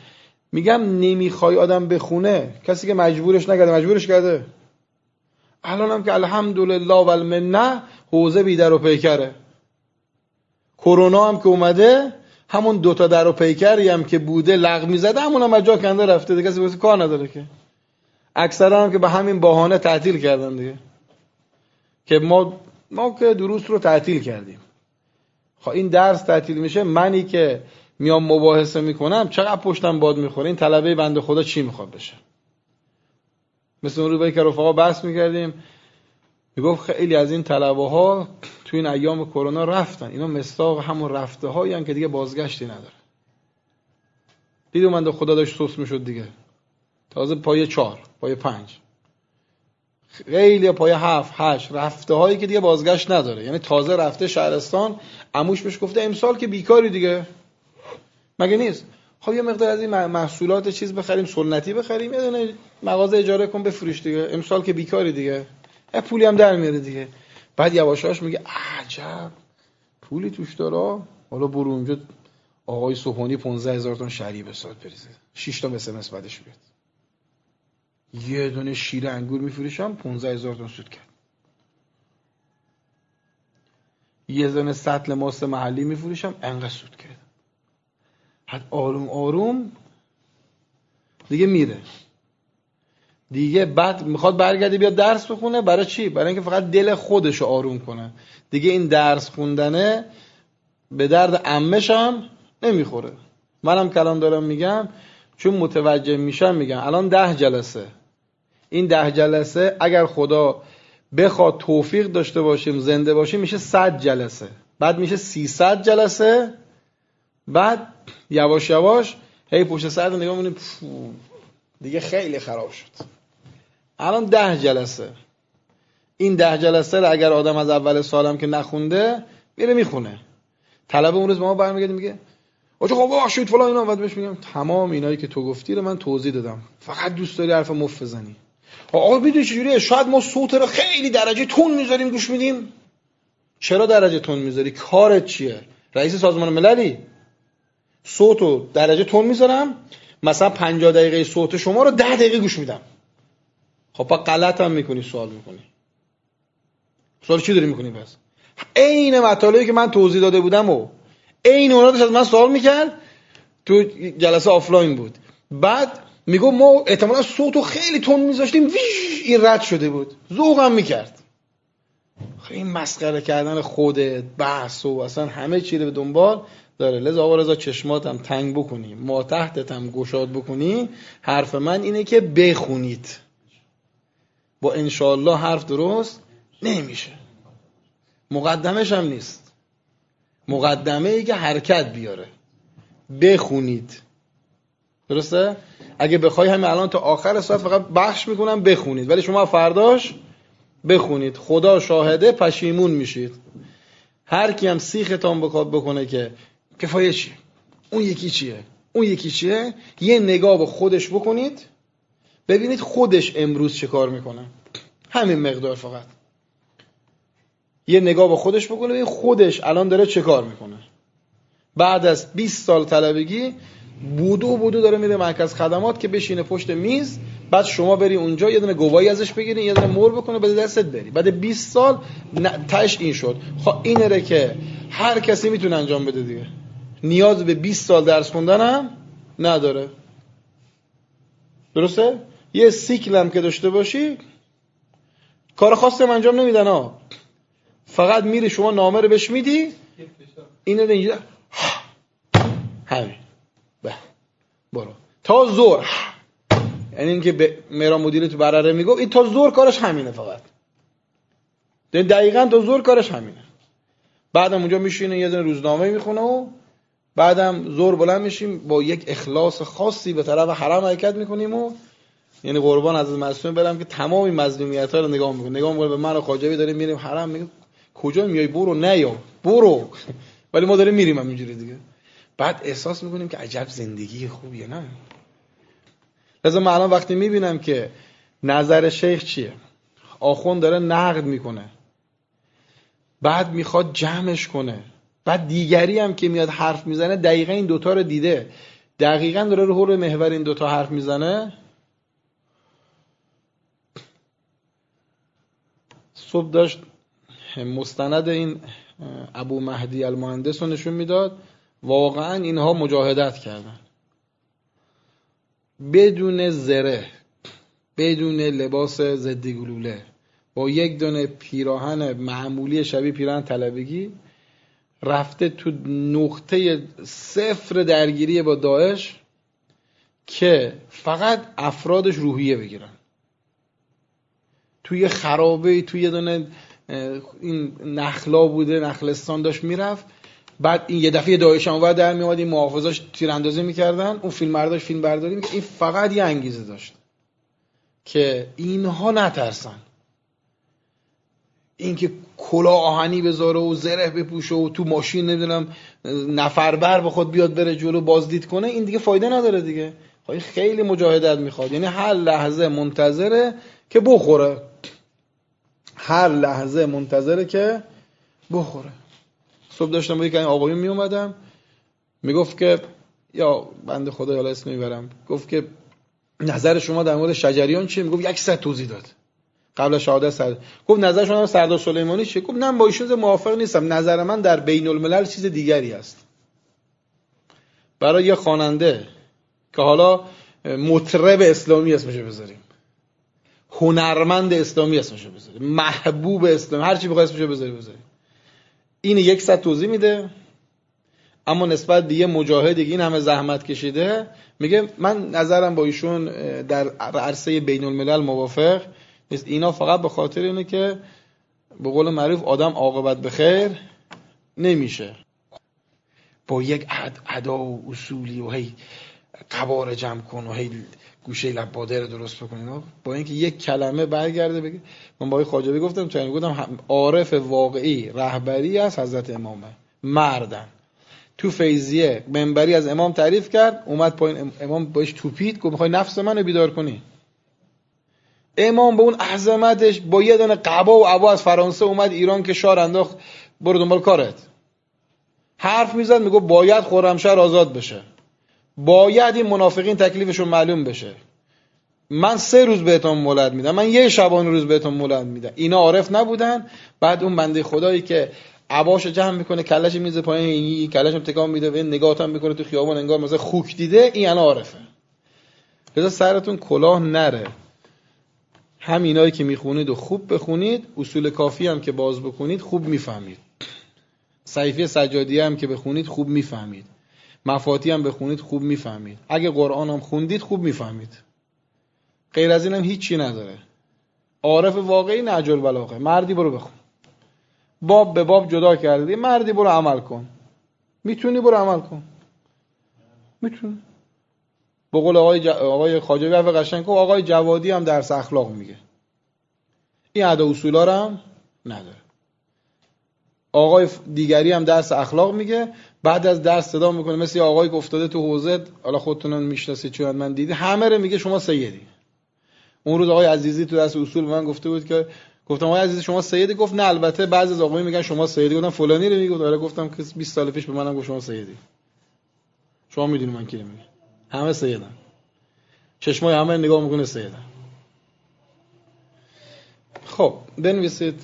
میگم نمیخوای آدم بخونه، کسی که مجبورش نکرده مجبورش کرده. الان هم که الحمدلله و المنه حوزه بی در و پیکره. کرونا هم که اومده همون دوتا در و پیکری هم که بوده لغو میزده همون هم جا کنده رفته دیگه، کسی کار نداره که. اکثرا هم که به همین بهانه تعطیل کردن دیگه، که ما که دروس رو تعطیل کردیم. خب این درس تعطیل میشه، منی که میام مباحثه میکنم چقدر پشتم باد میخوره. این طلبه بنده خدا چی میخواد بشه؟ مثل اون روزی که رفقا بحث میکردیم، میگفت خیلی از این طلبه ها تو این ایام کرونا رفتن، اینا مصداق همون رفته هایی هن که دیگه بازگشتی نداره. دیدم من خدا داشت سوس میشد دیگه، تازه پای 4، پای 5، خیلی پای 7، 8 رفته هایی که دیگه بازگشت نداره. یعنی تازه رفته شهرستان، عموش بهش گفته امسال که بیکاری دیگه، مگه نیست؟ خب یه مقدار از این محصولات چیز بخریم، سنتی بخریم، یه دونه مغازه اجاره کن بفروش دیگه، امسال که بیکاری دیگه، پولی هم در میاره دیگه. بعد یواشاش میگه عجب پولی توش داره، حالا برو اونجا آقای سوهانی 15000 تومان شری به سال بریزه، 6 تا SMS بعدش بیاد، یه دونه شیر انگور میفروشم 15000 تومان سود کرد، یه دونه سطل ماست محلی میفروشم انقدر سود کرد. بعد آروم آروم دیگه میره دیگه. بعد میخواد برگرده بیاد درس بخونه. برای چی؟ برای اینکه فقط دل خودشو آروم کنه دیگه. این درس خوندنه به درد عمش هم نمیخوره. منم کلام دارم میگم چون متوجه میشم میگم الان 10 جلسه، این 10 جلسه اگر خدا بخواد توفیق داشته باشیم زنده باشیم میشه 100 جلسه، بعد میشه 300 جلسه، بعد یواش یواش هی پشت سر نگاه می‌کنیم دیگه خیلی خراب شد. الان 10 جلسه، این 10 جلسه رو اگر آدم از اول سالم که نخونده میره میخونه. طلبه اون روز به ما برمیگرده میگه آجا خب باشید فلان اینا، بعد بهش میگم تمام اینایی که تو گفتی رو من توضیح دادم، فقط دوست داری حرف مفت بزنی. آقا میدونی چجوریه؟ شاید ما صوت رو خیلی درجه تون میذاریم گوش میدیم. چرا درجه تون میذاری؟ کارت چیه؟ رئیس سازمان مللی؟ صوتو درجه تون میذارم، مثلا 50 دقیقه صوت شما رو 10 دقیقه گوش میدم. خب پا غلط هم میکنی، سوال میکنی. سوال چی داری میکنی پس؟ عین مطالبی که من توضیح داده بودم و عین اونا داشت از من سوال میکرد، تو جلسه آفلاین بود. بعد میگو ما احتمالاً صوتو خیلی تون میذاشتیم، ویش این رد شده بود. ذوقم میکرد. این مسخره کردن خودت، بحث و اصلا همه چی رو به دنبال داره. لذا آقا رضا چشماتم تنگ بکنی، ما تحتتم گشاد بکنی. حرف من اینه که بخونید. با انشاءالله حرف درست نمیشه. مقدمش هم نیست. مقدمه ای که حرکت بیاره. بخونید. درسته؟ اگه بخوای همین الان تا آخر ساعت فقط بخش میکنم بخونید، ولی شما فرداش بخونید. خدا شاهده پشیمون میشید. هر کی هم سیختان بکنه که کفایه چیه؟ اون یکی چیه؟ اون یکی چیه؟ یه نگاه به خودش بکنید، ببینید خودش امروز چه کار میکنه. همین مقدار فقط. یه نگاه به خودش بکنه، ببینید خودش الان داره چه کار میکنه. بعد از 20 سال طلبگی بودو داره میره مرکز خدمات که بشینه پشت میز، بعد شما بری اونجا یه دونه گواهی ازش بگیری، یه دونه مهر بکنه بده دستت بری. بعد 20 سال تاش این شد. خب اینه که هر کسی میتونه انجام بده دیگه. نیاز به 20 سال درس خوندن هم نداره. درسته؟ یه سیکل هم که داشته باشی کار خاصی هم انجام نمیدن ها. فقط میری شما نامه رو بهش میدی، اینو اینجا همین برو تا زور. یعنی این که به مهران مدیر تو برره میگو این تا زور کارش همینه، فقط دقیقاً تا زور کارش همینه. بعدم اونجا میشینه یه دونه روزنامه میخونه و بعدم زور بلند میشیم با یک اخلاص خاصی به طرف حرم حرکت میکنیم و یعنی قربان از معصوم برم که تمام این مظلومیت‌ها رو نگاه میکنه به من و خواجوی داریم میریم حرم، میگه کجا میای؟ برو. نه یا برو. ولی ما داریم میریم همینجوری دیگه. بعد احساس میکنیم که عجب زندگی خوبیه. نه لازم من الان وقتی میبینم که نظر شیخ چیه، آخوند داره نقد میکنه، بعد میخواد جمعش کنه، بعد دیگری هم که میاد حرف میزنه دقیقا این دوتا رو دیده، دقیقاً داره رو حول محور این دوتا حرف میزنه. صبح داشت مستند این ابو مهدی المهندس رو نشون میداد. واقعاً اینها مجاهدت کردن بدون زره، بدون لباس ضد گلوله، با یک دونه پیراهن معمولی شبیه پیراهن طلبگی رفته تو نقطه صفر درگیری با داعش که فقط افرادش روحیه بگیرن. توی خرابه، توی یه دونه این نخلا بوده، نخلستان داشت میرفت. بعد این یه دفعه داعش هم اومد در میاد، این محافظاش تیراندازی میکردن، اون فیلمبرداش فیلم برداری میکرد. این فقط یه انگیزه داشت که اینها نترسن، این که کلاه آهنی بذاره و زره بپوشه و تو ماشین نمیدونم نفربر به خود بیاد بره جلو بازدید کنه، این دیگه فایده نداره دیگه. خیلی مجاهدت میخواد، یعنی هر لحظه منتظره که بخوره، هر لحظه منتظره که بخوره. صبح داشتم با یک آقایون می اومدم، میگفت که یا بنده خدا یالا اسم میبرم، گفت که نظر شما در مورد شجریان چیه؟ میگفت 100 توضیح داد قبل از شهادت سردار. گفت نظر شما در سردار سلیمانی چیه؟ گفت نه با ایشون موافق نیستم، نظر من در بین الملل چیز دیگری است. برای یه خواننده که حالا مطرب اسلامی اسمشو بذاریم، هنرمند اسلامی اسمشو بذاریم، محبوب اسلامی، هر چی بخوای اسمشو بذاریم، این 100 توضیح میده. اما نسبت به یه مجاهدی که این همه زحمت کشیده میگه من نظرم با ایشون در عرصه بین الملل موافق نیست. اینا فقط به خاطر اینه که به قول معروف آدم عاقبت به خیر نمیشه. با یک ادا و اصولی و هی قبار جمع کن و هی گوشه لبادر درست بکنین، با اینکه یک کلمه برگرده بگه. من با خواجوی گفتم چون گفتم عارف واقعی رهبری از حضرت امامه، مردن. تو فیضیه منبری از امام تعریف کرد، اومد پایین، امام باش توپید، گفت میخوای نفس منو بیدار کنی؟ امام به اون عظمتش با یه دونه قبا و عبا از فرانسه اومد ایران که شاه انداخت برو دنبال کارت. حرف میزد میگه باید خرمشهر آزاد بشه، باید این منافقین تکلیفشون معلوم بشه، من 3 روز بهتون مولد میدم، من یه شبانه روز بهتون مولد میدم. اینا عارف نبودن. بعد اون بنده خدایی که عباشو جمع میکنه، کلهش میزه پایین، کلهش هم تکان میده و نگاهت هم میکنه تو خیابان انگار مثلا خوک دیده، این انا عارفه. لذا سرتون کلاه نره. همینایی که میخونید و خوب بخونید، اصول کافی هم که باز بکنید خوب میفهمید، صحیفه سجادیه هم که بخونید خوب میفهمید، مفاتی هم بخونید خوب میفهمید، اگه قرآن هم خوندید خوب میفهمید. غیر از این هم هیچی نداره. عارف واقعی نهج البلاغه. مردی برو بخون، باب به باب جدا کردی، مردی برو عمل کن، میتونی برو عمل کن، میتونی. به قول آقای خواجوی حرف قشنگ گفت، آقای جوادی هم درس اخلاق میگه، این ادا اصولا رو هم نداره. آقای دیگری هم درس اخلاق میگه، بعد از درس صدا میکنه مثل آقای که افتاده تو حوزه، حالا خودتون میشناسید چون من دیدی، همه رو میگه شما سیدی. اون روز آقای عزیزی تو درس اصول به من گفته بود که گفتم آقای عزیزی شما سیدی؟ گفت نه البته بعضی از آقایون میگن شما سیدی. گفتم فلانی رو میگه؟ آره. گفتم که 20 سال پیش به منم گفت شما سیدی. شما میدونید من کی میگم؟ همه سیدن، چشمای همه نگاه میکنه سیدن. خب بنویسید.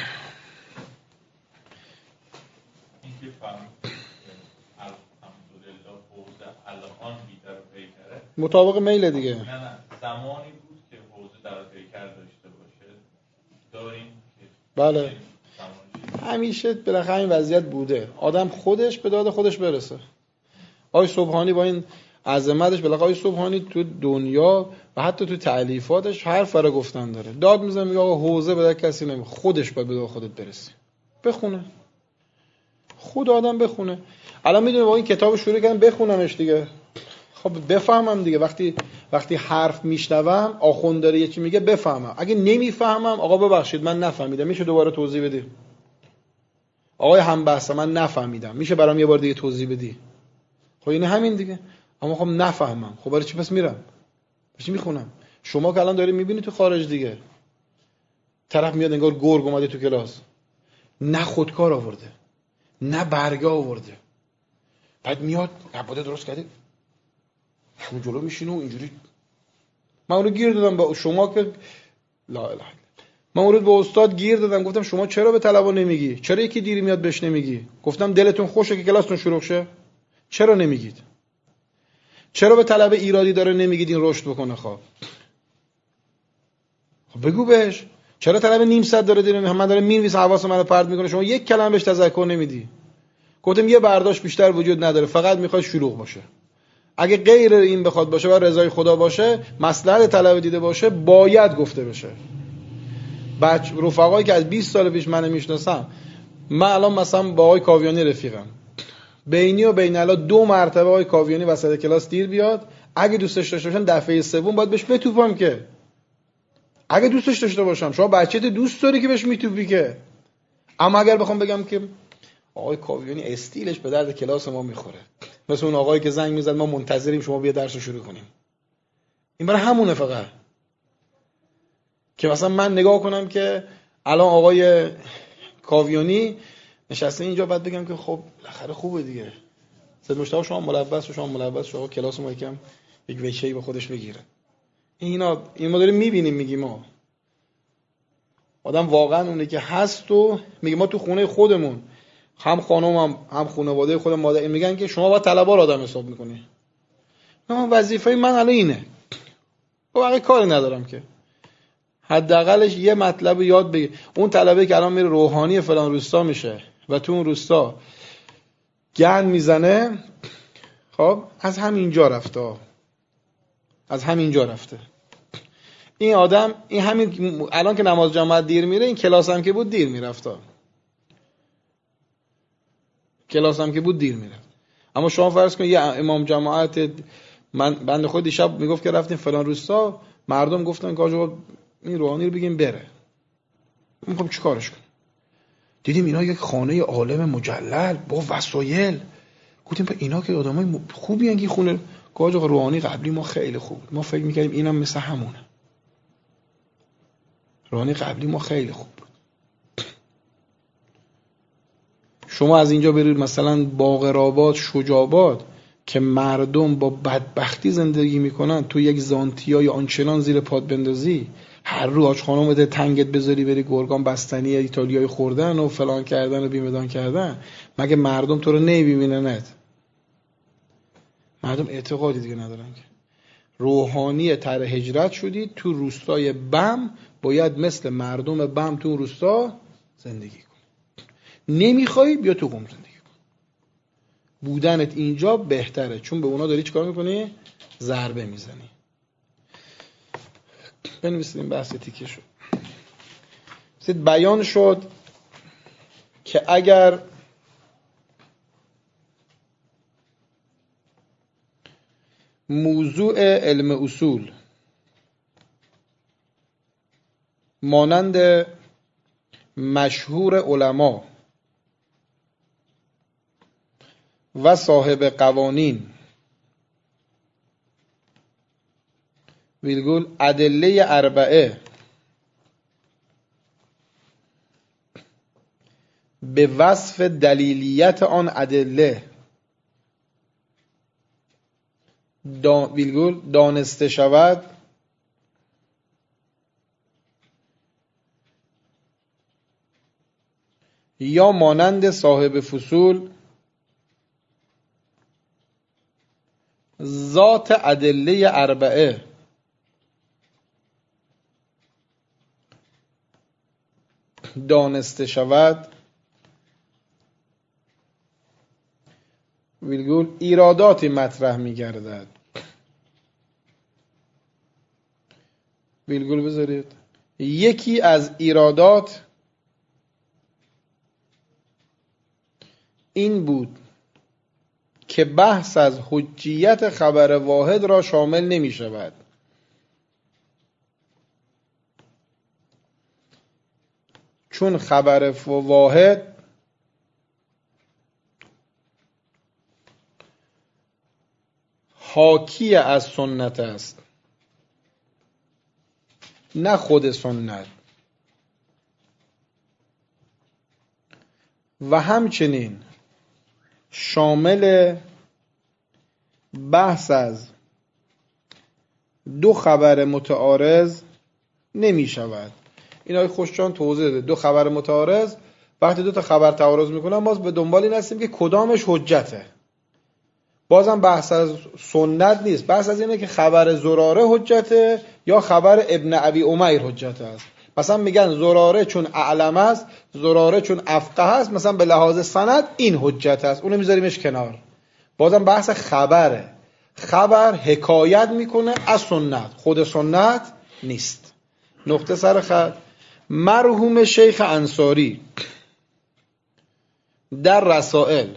مطابق میل دیگه. نه زمانی بود که حوزه در پیکر داشته باشه داریم که بله همیشه بالاخره این وضعیت بوده، آدم خودش به داد خودش برسه. آقای سبحانی با این عظمتش، بالاخره آقای سبحانی تو دنیا و حتی تو تألیفاتش حرف را گفتن داره، داد میزنه میگه آقا حوزه به داد کسی نمیخواد، خودش باید به داد خودت برسی، بخونه، خود آدم بخونه. الان میدونه با این کتاب شروع کردم بخونمش دیگه، خب بفهمم دیگه. وقتی حرف میشنوم آخوند داره یه چی میگه بفهمم. اگه نمیفهمم آقا ببخشید من نفهمیدم، میشه دوباره توضیح بدی؟ آقای همبحث من نفهمیدم، میشه برام یه بار دیگه توضیح بدی؟ خب این همین دیگه. اما خب نفهمم، خب برای چی پس میرم؟ چی میخونم؟ شما که الان داری میبینی تو خارج دیگه، طرف میاد انگار گرگ اومده تو کلاس، نه خودکار آورده نه برگه آورده، بعد میاد نباده درست کرده همون جلو میشینه و اینجوری. من اونو گیر دادم با شما که لا اله الا الله. من اون روز به استاد گیر دادم، گفتم شما چرا به طلبا نمیگی؟ چرا یکی دیر میاد بهش نمیگی؟ گفتم دلتون خوشه که کلاستون شروع شه؟ چرا نمیگید؟ چرا به طلبه ایرادی داره نمیگید این رشد بکنه؟ خب بگو بهش. چرا طلبه نیم ساعت داره دیر من داره مینویسه حواس منو پرت میکنه، شما یک کلمه بهش تذکر نمیدی؟ گفتم یه برداشت بیشتر وجود نداره، فقط میخواد شلوغ باشه. اگه غیر این بخواد باشه و رضای خدا باشه، مصلحت طلبه دیده باشه، باید گفته بشه. رفقایی که از 20 سال پیش منو میشناسم، من الان مثلا با آقای کاویانی رفیقم، بینی و بین الا 2 مرتبه آقای کاویانی وسط کلاس دیر بیاد، اگه دوستش داشته باشم دفعه سوم باید بهش بتوپم. که اگه دوستش داشته باشم، شما بچه‌ت دوست داری که بهش میتوپی که. اما اگر بخوام بگم که آقای کاویانی استیلش به درد کلاس ما میخوره، مثل اون آقایی که زنگ میزد ما منتظریم شما بیا درس رو شروع کنیم، این برای همونه. فقط که مثلا من نگاه کنم که الان آقای کاویانی نشسته اینجا، بعد بگم که خب بالاخره خوبه دیگه، سید مشتاق شما ملبس و شما ملبس شما کلاس ما یکم یک ویشه‌ای به خودش بگیره. این ما داریم میبینیم، میگیم ما آدم واقعا اونه که هست و میگه ما تو خونه خودمون هم خانومم هم خانواده خودم مادر میگن که شما با طلبا رو آدم حساب میکنی. من وظیفه من الان اینه، واقعا کاری ندارم که حداقلش یه مطلب یاد بگیر. اون طلبه که الان میره روحانی فلان روستا میشه و تو اون روستا گند میزنه، خب از همینجا رفته، از همینجا رفته. این آدم این همین الان که نماز جماعت دیر میره، این کلاس هم که بود دیر میرفت، کلاس هم که بود دیر میرفت. اما شما فرض کن یه امام جماعت، من بنده خود دیشب میگفت که رفتیم فلان روستا، مردم گفتن که آقا این روحانی رو بگیم بره. میگم چیکارش کنم؟ دیدیم اینا یک خانه عالم مجلل با وسایل، گفتیم اینا که آدمای خوبی ان که خونه گاج آقا روحانی قبلی ما خیلی خوب، ما فکر می‌کردیم اینم مثل همونه. روحانی قبلی ما خیلی خوب بود. شما از اینجا برید مثلا باقرآباد، شجاع‌آباد که مردم با بدبختی زندگی میکنن، تو یک زانتیای آنچنان زیر پات بندازی، هر رو آج خانم بده تنگت بذاری بری گرگان بستنی ایتالیایی خوردن و فلان کردن و بیمدان کردن، مگه مردم تو رو نمیبیننت؟ مردم اعتقادی دیگه ندارن که روحانی تر هجرت شدی، تو روستای بم باید مثل مردم بم تو روستا زندگی کن. نمیخوای بیا تو قم زندگی کن. بودنت اینجا بهتره، چون به اونا داری چیکار میکنی؟ ضربه میزنی. بنویسیم بحث تیکه شد. بیان شد که اگر موضوع علم اصول مانند مشهور علما و صاحب قوانین ویلگول ادله اربعه به وصف دلیلیت آن ادله ویلگول دانسته شود، یا مانند صاحب فصول ذات ادله اربعه دانسته شود، ویلگول ایراداتی مطرح می‌گردد. ویلگول بذارید یکی از ایرادات این بود که بحث از حجیت خبر واحد را شامل نمی شود، چون خبر واحد حاکی از سنت است، نه خود سنت، و همچنین شامل بحث از دو خبر متعارض نمی شود. این آقای خوشجان توضیح داده. دو خبر متعارض وقتی دو تا خبر تعارض میکنن باز به دنبال این هستیم که کدامش حجته. بازم بحث از سنت نیست، بحث از اینه که خبر زراره حجته یا خبر ابن ابی امیر حجت است. مثلا میگن زراره چون اعلم است، زراره چون افقه است، مثلا به لحاظ سند این حجت است، اونو میذاریمش کنار. بازم بحث خبره. خبر حکایت میکنه از سنت، خود سنت نیست. نقطه سر خط. مرحوم شیخ انصاری در رسائل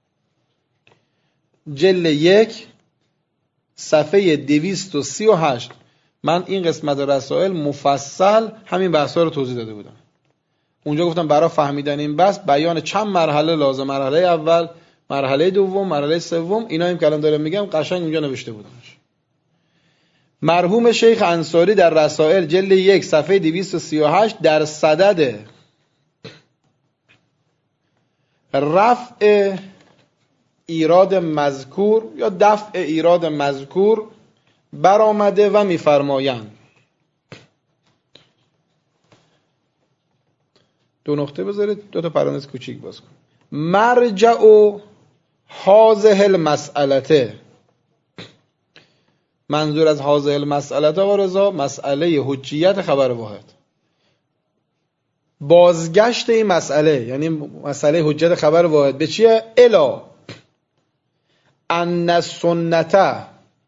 جلد 1 صفحه 238، من این قسمت رسائل مفصل همین بحثا رو توضیح داده بودم. اونجا گفتم برای فهمیدن این بحث بیان چند مرحله لازم، مرحله اول، مرحله دوم، مرحله سوم، اینا هم که الان دارم میگم قشنگ اونجا نوشته بودمش. مرحوم شیخ انصاری در رسائل جلد 1 صفحه 238 در صدد رفع ایراد مذکور یا دفع ایراد مذکور برآمده و میفرمایند. دو نقطه بذارید، دو تا پرانتز کوچیک باز کن. مرجع هذه المسئله، منظور از هذه المسئله آقا رضا مسئله حجیت خبر واحد. بازگشت این مسئله یعنی مسئله حجیت خبر واحد به چیه؟ الا ان السنة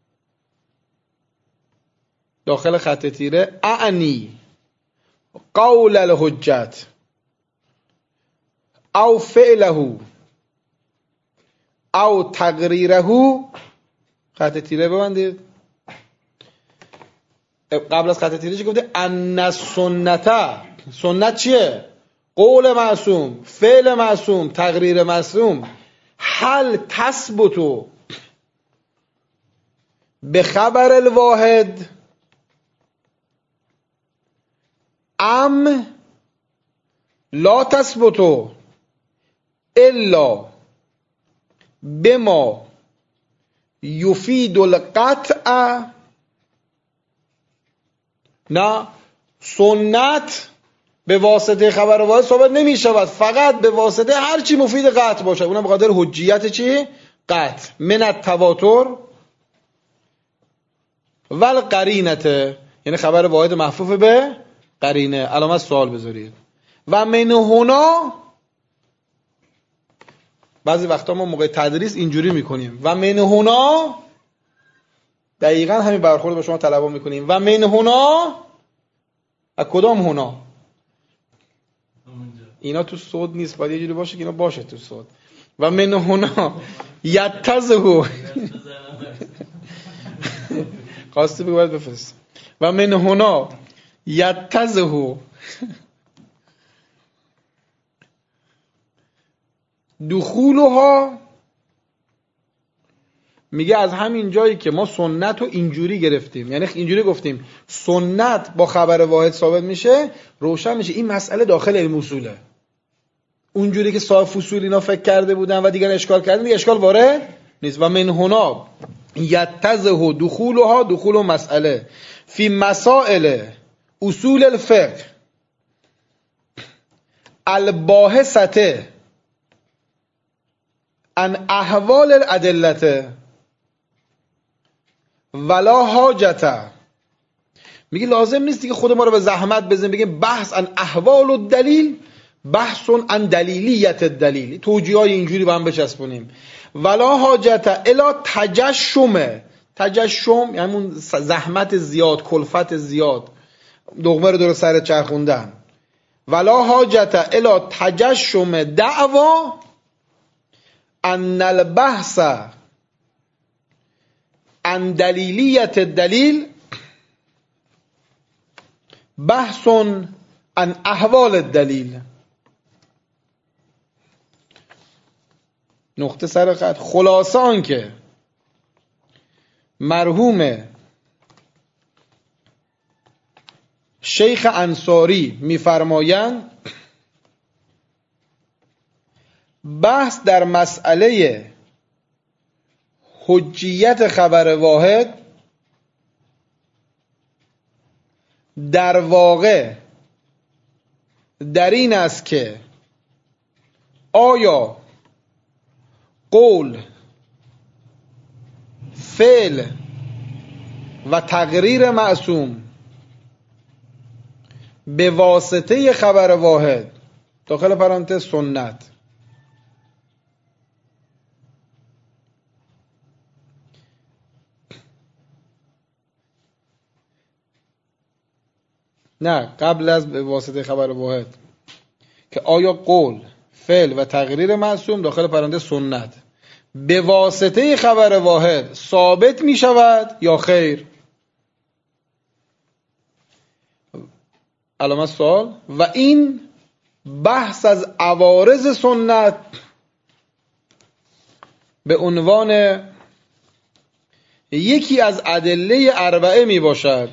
داخل خط تیره اعنی قول الحجت او فعله او تقریره. خط تیره ببندید. قبل از خط تیره چی گفته؟ ان السنة، سنت چیه؟ قول معصوم، فعل معصوم، تقریر معصوم. هل تثبت به خبر الواحد ام لا تثبت الا بما یفید القطع؟ نه، سنت به واسطه خبر واحد ثابت نمی شود، فقط به واسطه هر چی مفید قطع باشه. اونم به خاطر حجیت چی؟ قطع. من التواتر والقرینه، یعنی خبر واحد محفوف به قرینه. علامت سوال بذارید. و من هنا، بعضی وقتا ما موقع تدریس اینجوری میکنیم و من هنا، دقیقاً همین برخورد با شما طلبا میکنیم. و من هنا، از کدام هنا؟ اینا تو صوت نیست، باید یه جوری باشه که اینا باشه تو صوت. و من هنا یتزهو خواسته بگو باید بفرست. و من هنا یتزهو دخولها، میگه از همین جایی که ما سنت رو اینجوری گرفتیم، یعنی اینجوری گفتیم سنت با خبر واحد ثابت میشه، روشن میشه این مسئله داخل علم اصوله. اونجوری که صاحب فصول اینا فکر کرده بودن و دیگر اشکال کردن، دیگه اشکال وارد نیست. و من هنا یتزه دخولها، دخول مسئله فی مسائل اصول الفقه الباحثه عن احوال الادله ولا حاجته. میگه لازم نیست دیگه خود ما رو به زحمت بزنیم بگیم بحث عن احوال الدلیل، بحث عن دلیلیت الدلیل، توجیه‌های اینجوری با هم بچسبونیم. ولا حاجته الا تجشم، تجشم یعنی اون زحمت زیاد، کلفت زیاد، دغمه رو درست سر چرخوندن. ولا حاجته الا تجشم دعوا ان البحث عن دلیلیت الدلیل بحث عن احوال الدلیل. نقطه سر خط. خلاصه آن که مرحوم شیخ انصاری میفرمایند بحث در مسئله حجیت خبر واحد در واقع در این است که آیا قول، فعل و تقریر معصوم به واسطه خبر واحد داخل پرانتز سنت نه قبل از به واسطه خبر واحد که آیا قول، فعل و تقریر معصوم داخل پرانتز سنت به واسطه خبر واحد ثابت می شود یا خیر؟ علامت سوال. و این بحث از عوارض سنت به عنوان یکی از ادله اربعه می باشد.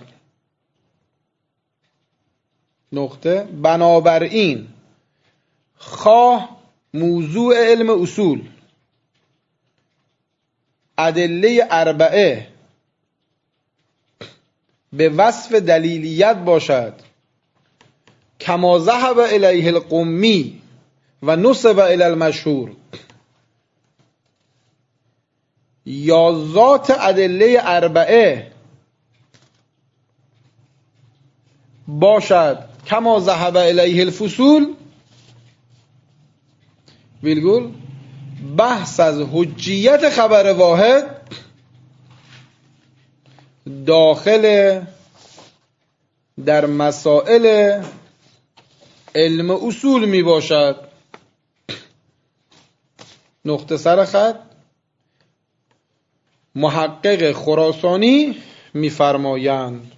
نقطه. بنابراین خواه موضوع علم اصول ادله اربعه به وصف دلیلیت باشد کما ذهب الیه القمی و نسب الی المشهور، یا ذات ادله اربعه باشد کما ذهب الیه الفصول، ویلگول بحث از حجیت خبر واحد داخل در مسائل علم اصول می باشد. نقطه سر خط. محقق خراسانی می فرمایند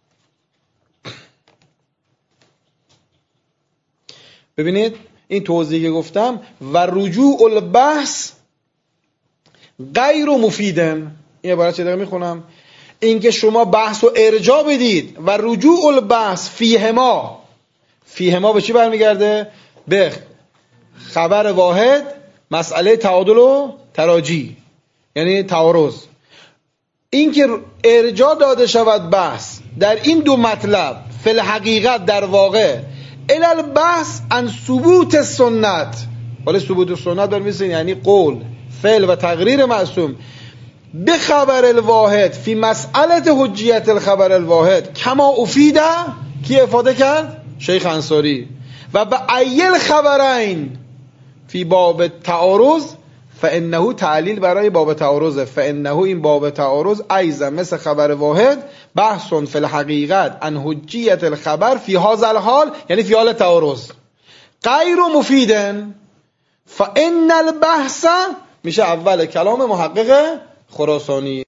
ببینید این توضیحی که گفتم و رجوع البحث غیر مفیدن، این عبارت چه دقیقه میخونم؟ اینکه شما بحث و ارجاع بدید و رجوع البحث فیهما به چی برمیگرده؟ به خبر واحد، مسئله تعادل و تراجی، یعنی تعارض. اینکه ارجاع داده شود بحث در این دو مطلب فی الحقیقت در واقع الال بحث عن ثبوت السنت، ولی ثبوت السنت داریم میسین یعنی قول، فعل و تقریر معصوم به خبر الواحد فی مسئله حجیت الخبر الواحد کما افیده کی افاده کرد؟ شیخ انصاری. و به ایل خبرین فی باب تعارض فانه تعلیل برای باب تعارض، فانه این باب تعارض ایضا مثل خبر واحد بحث فی الحقیقت عن حجیت الخبر فی هذا الحال، یعنی فی حال تعارض غیر مفیدن. فان البحث میشه اول کلام محقق خراسانی.